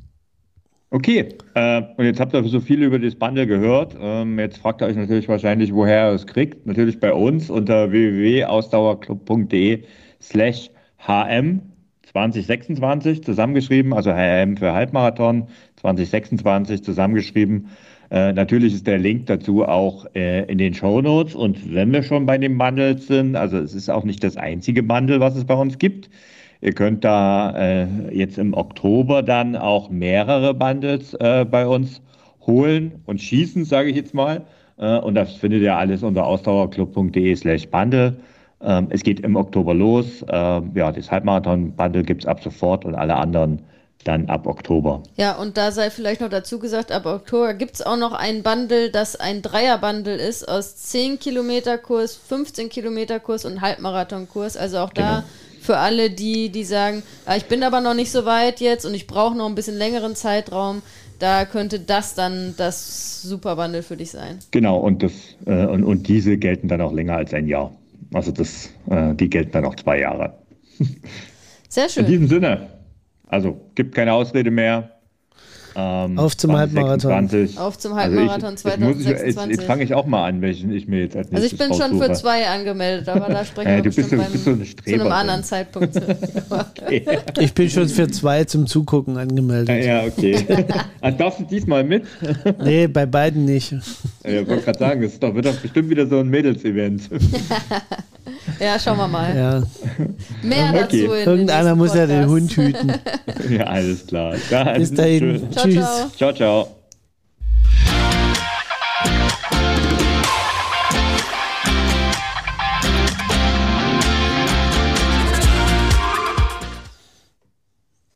S4: Okay, äh, und jetzt habt ihr so viel über das Bundle gehört. Ähm, jetzt fragt ihr euch natürlich wahrscheinlich, woher ihr es kriegt. Natürlich bei uns unter w w w punkt ausdauerclub punkt d e slash h m zwanzig sechsundzwanzig zusammengeschrieben, also H M für Halbmarathon zwanzig sechsundzwanzig zusammengeschrieben. Äh, natürlich ist der Link dazu auch äh, in den Shownotes. Und wenn wir schon bei den Bundles sind, also es ist auch nicht das einzige Bundle, was es bei uns gibt. Ihr könnt da äh, jetzt im Oktober dann auch mehrere Bundles äh, bei uns holen und schießen, sage ich jetzt mal. Äh, und das findet ihr alles unter ausdauerclub punkt d e slash bundle. Ähm, es geht im Oktober los. Ähm, ja, das Halbmarathon-Bundle gibt es ab sofort und alle anderen dann ab Oktober.
S3: Ja, und da sei vielleicht noch dazu gesagt, ab Oktober gibt es auch noch ein Bundle, das ein Dreier-Bundle ist aus zehn Kilometer Kurs, fünfzehn Kilometer Kurs und Halbmarathon-Kurs. Also auch da
S4: Genau.
S3: für alle, die, die sagen, ah, ich bin aber noch nicht so weit jetzt und ich brauche noch ein bisschen längeren Zeitraum, da könnte das dann das Super-Bundle für dich sein.
S4: Genau, und, das, äh, und, und diese gelten dann auch länger als ein Jahr. Also das, äh, die gelten dann auch zwei Jahre.
S3: Sehr
S4: In
S3: schön.
S4: diesem Sinne, also gibt keine Ausrede mehr. Ähm,
S2: Auf zum Halbmarathon.
S3: Auf zum
S4: Also
S3: Halbmarathon
S4: ich, jetzt muss ich,
S3: zwanzig
S4: jetzt, jetzt fange ich auch mal an, welchen ich mir jetzt als
S3: Also
S4: nächstes
S3: ich bin schon
S4: raussuche.
S3: für zwei angemeldet, aber da sprechen
S4: Äh,
S3: wir
S4: du bist
S3: bestimmt
S4: so-
S3: beim,
S4: bist so eine
S3: zu einem
S4: Streberin.
S3: anderen Zeitpunkt.
S4: Okay.
S2: Ich bin schon für zwei zum Zugucken angemeldet.
S4: Ja, okay. Also darfst du diesmal mit?
S2: Nee, bei beiden nicht.
S4: Ich wollte gerade sagen, das ist doch, wird doch bestimmt wieder so ein Mädels-Event.
S3: Ja, schauen wir mal.
S2: Ja.
S3: Mehr
S4: Okay.
S3: dazu in den
S2: Irgendeiner
S3: nächsten
S2: muss ja den
S3: Podcasts.
S2: Hund hüten.
S4: Ja, alles klar. Dann
S2: Bis dahin.
S4: tschüss.
S3: Ciao,
S2: Tschüss.
S3: ciao.
S4: Ciao, ciao.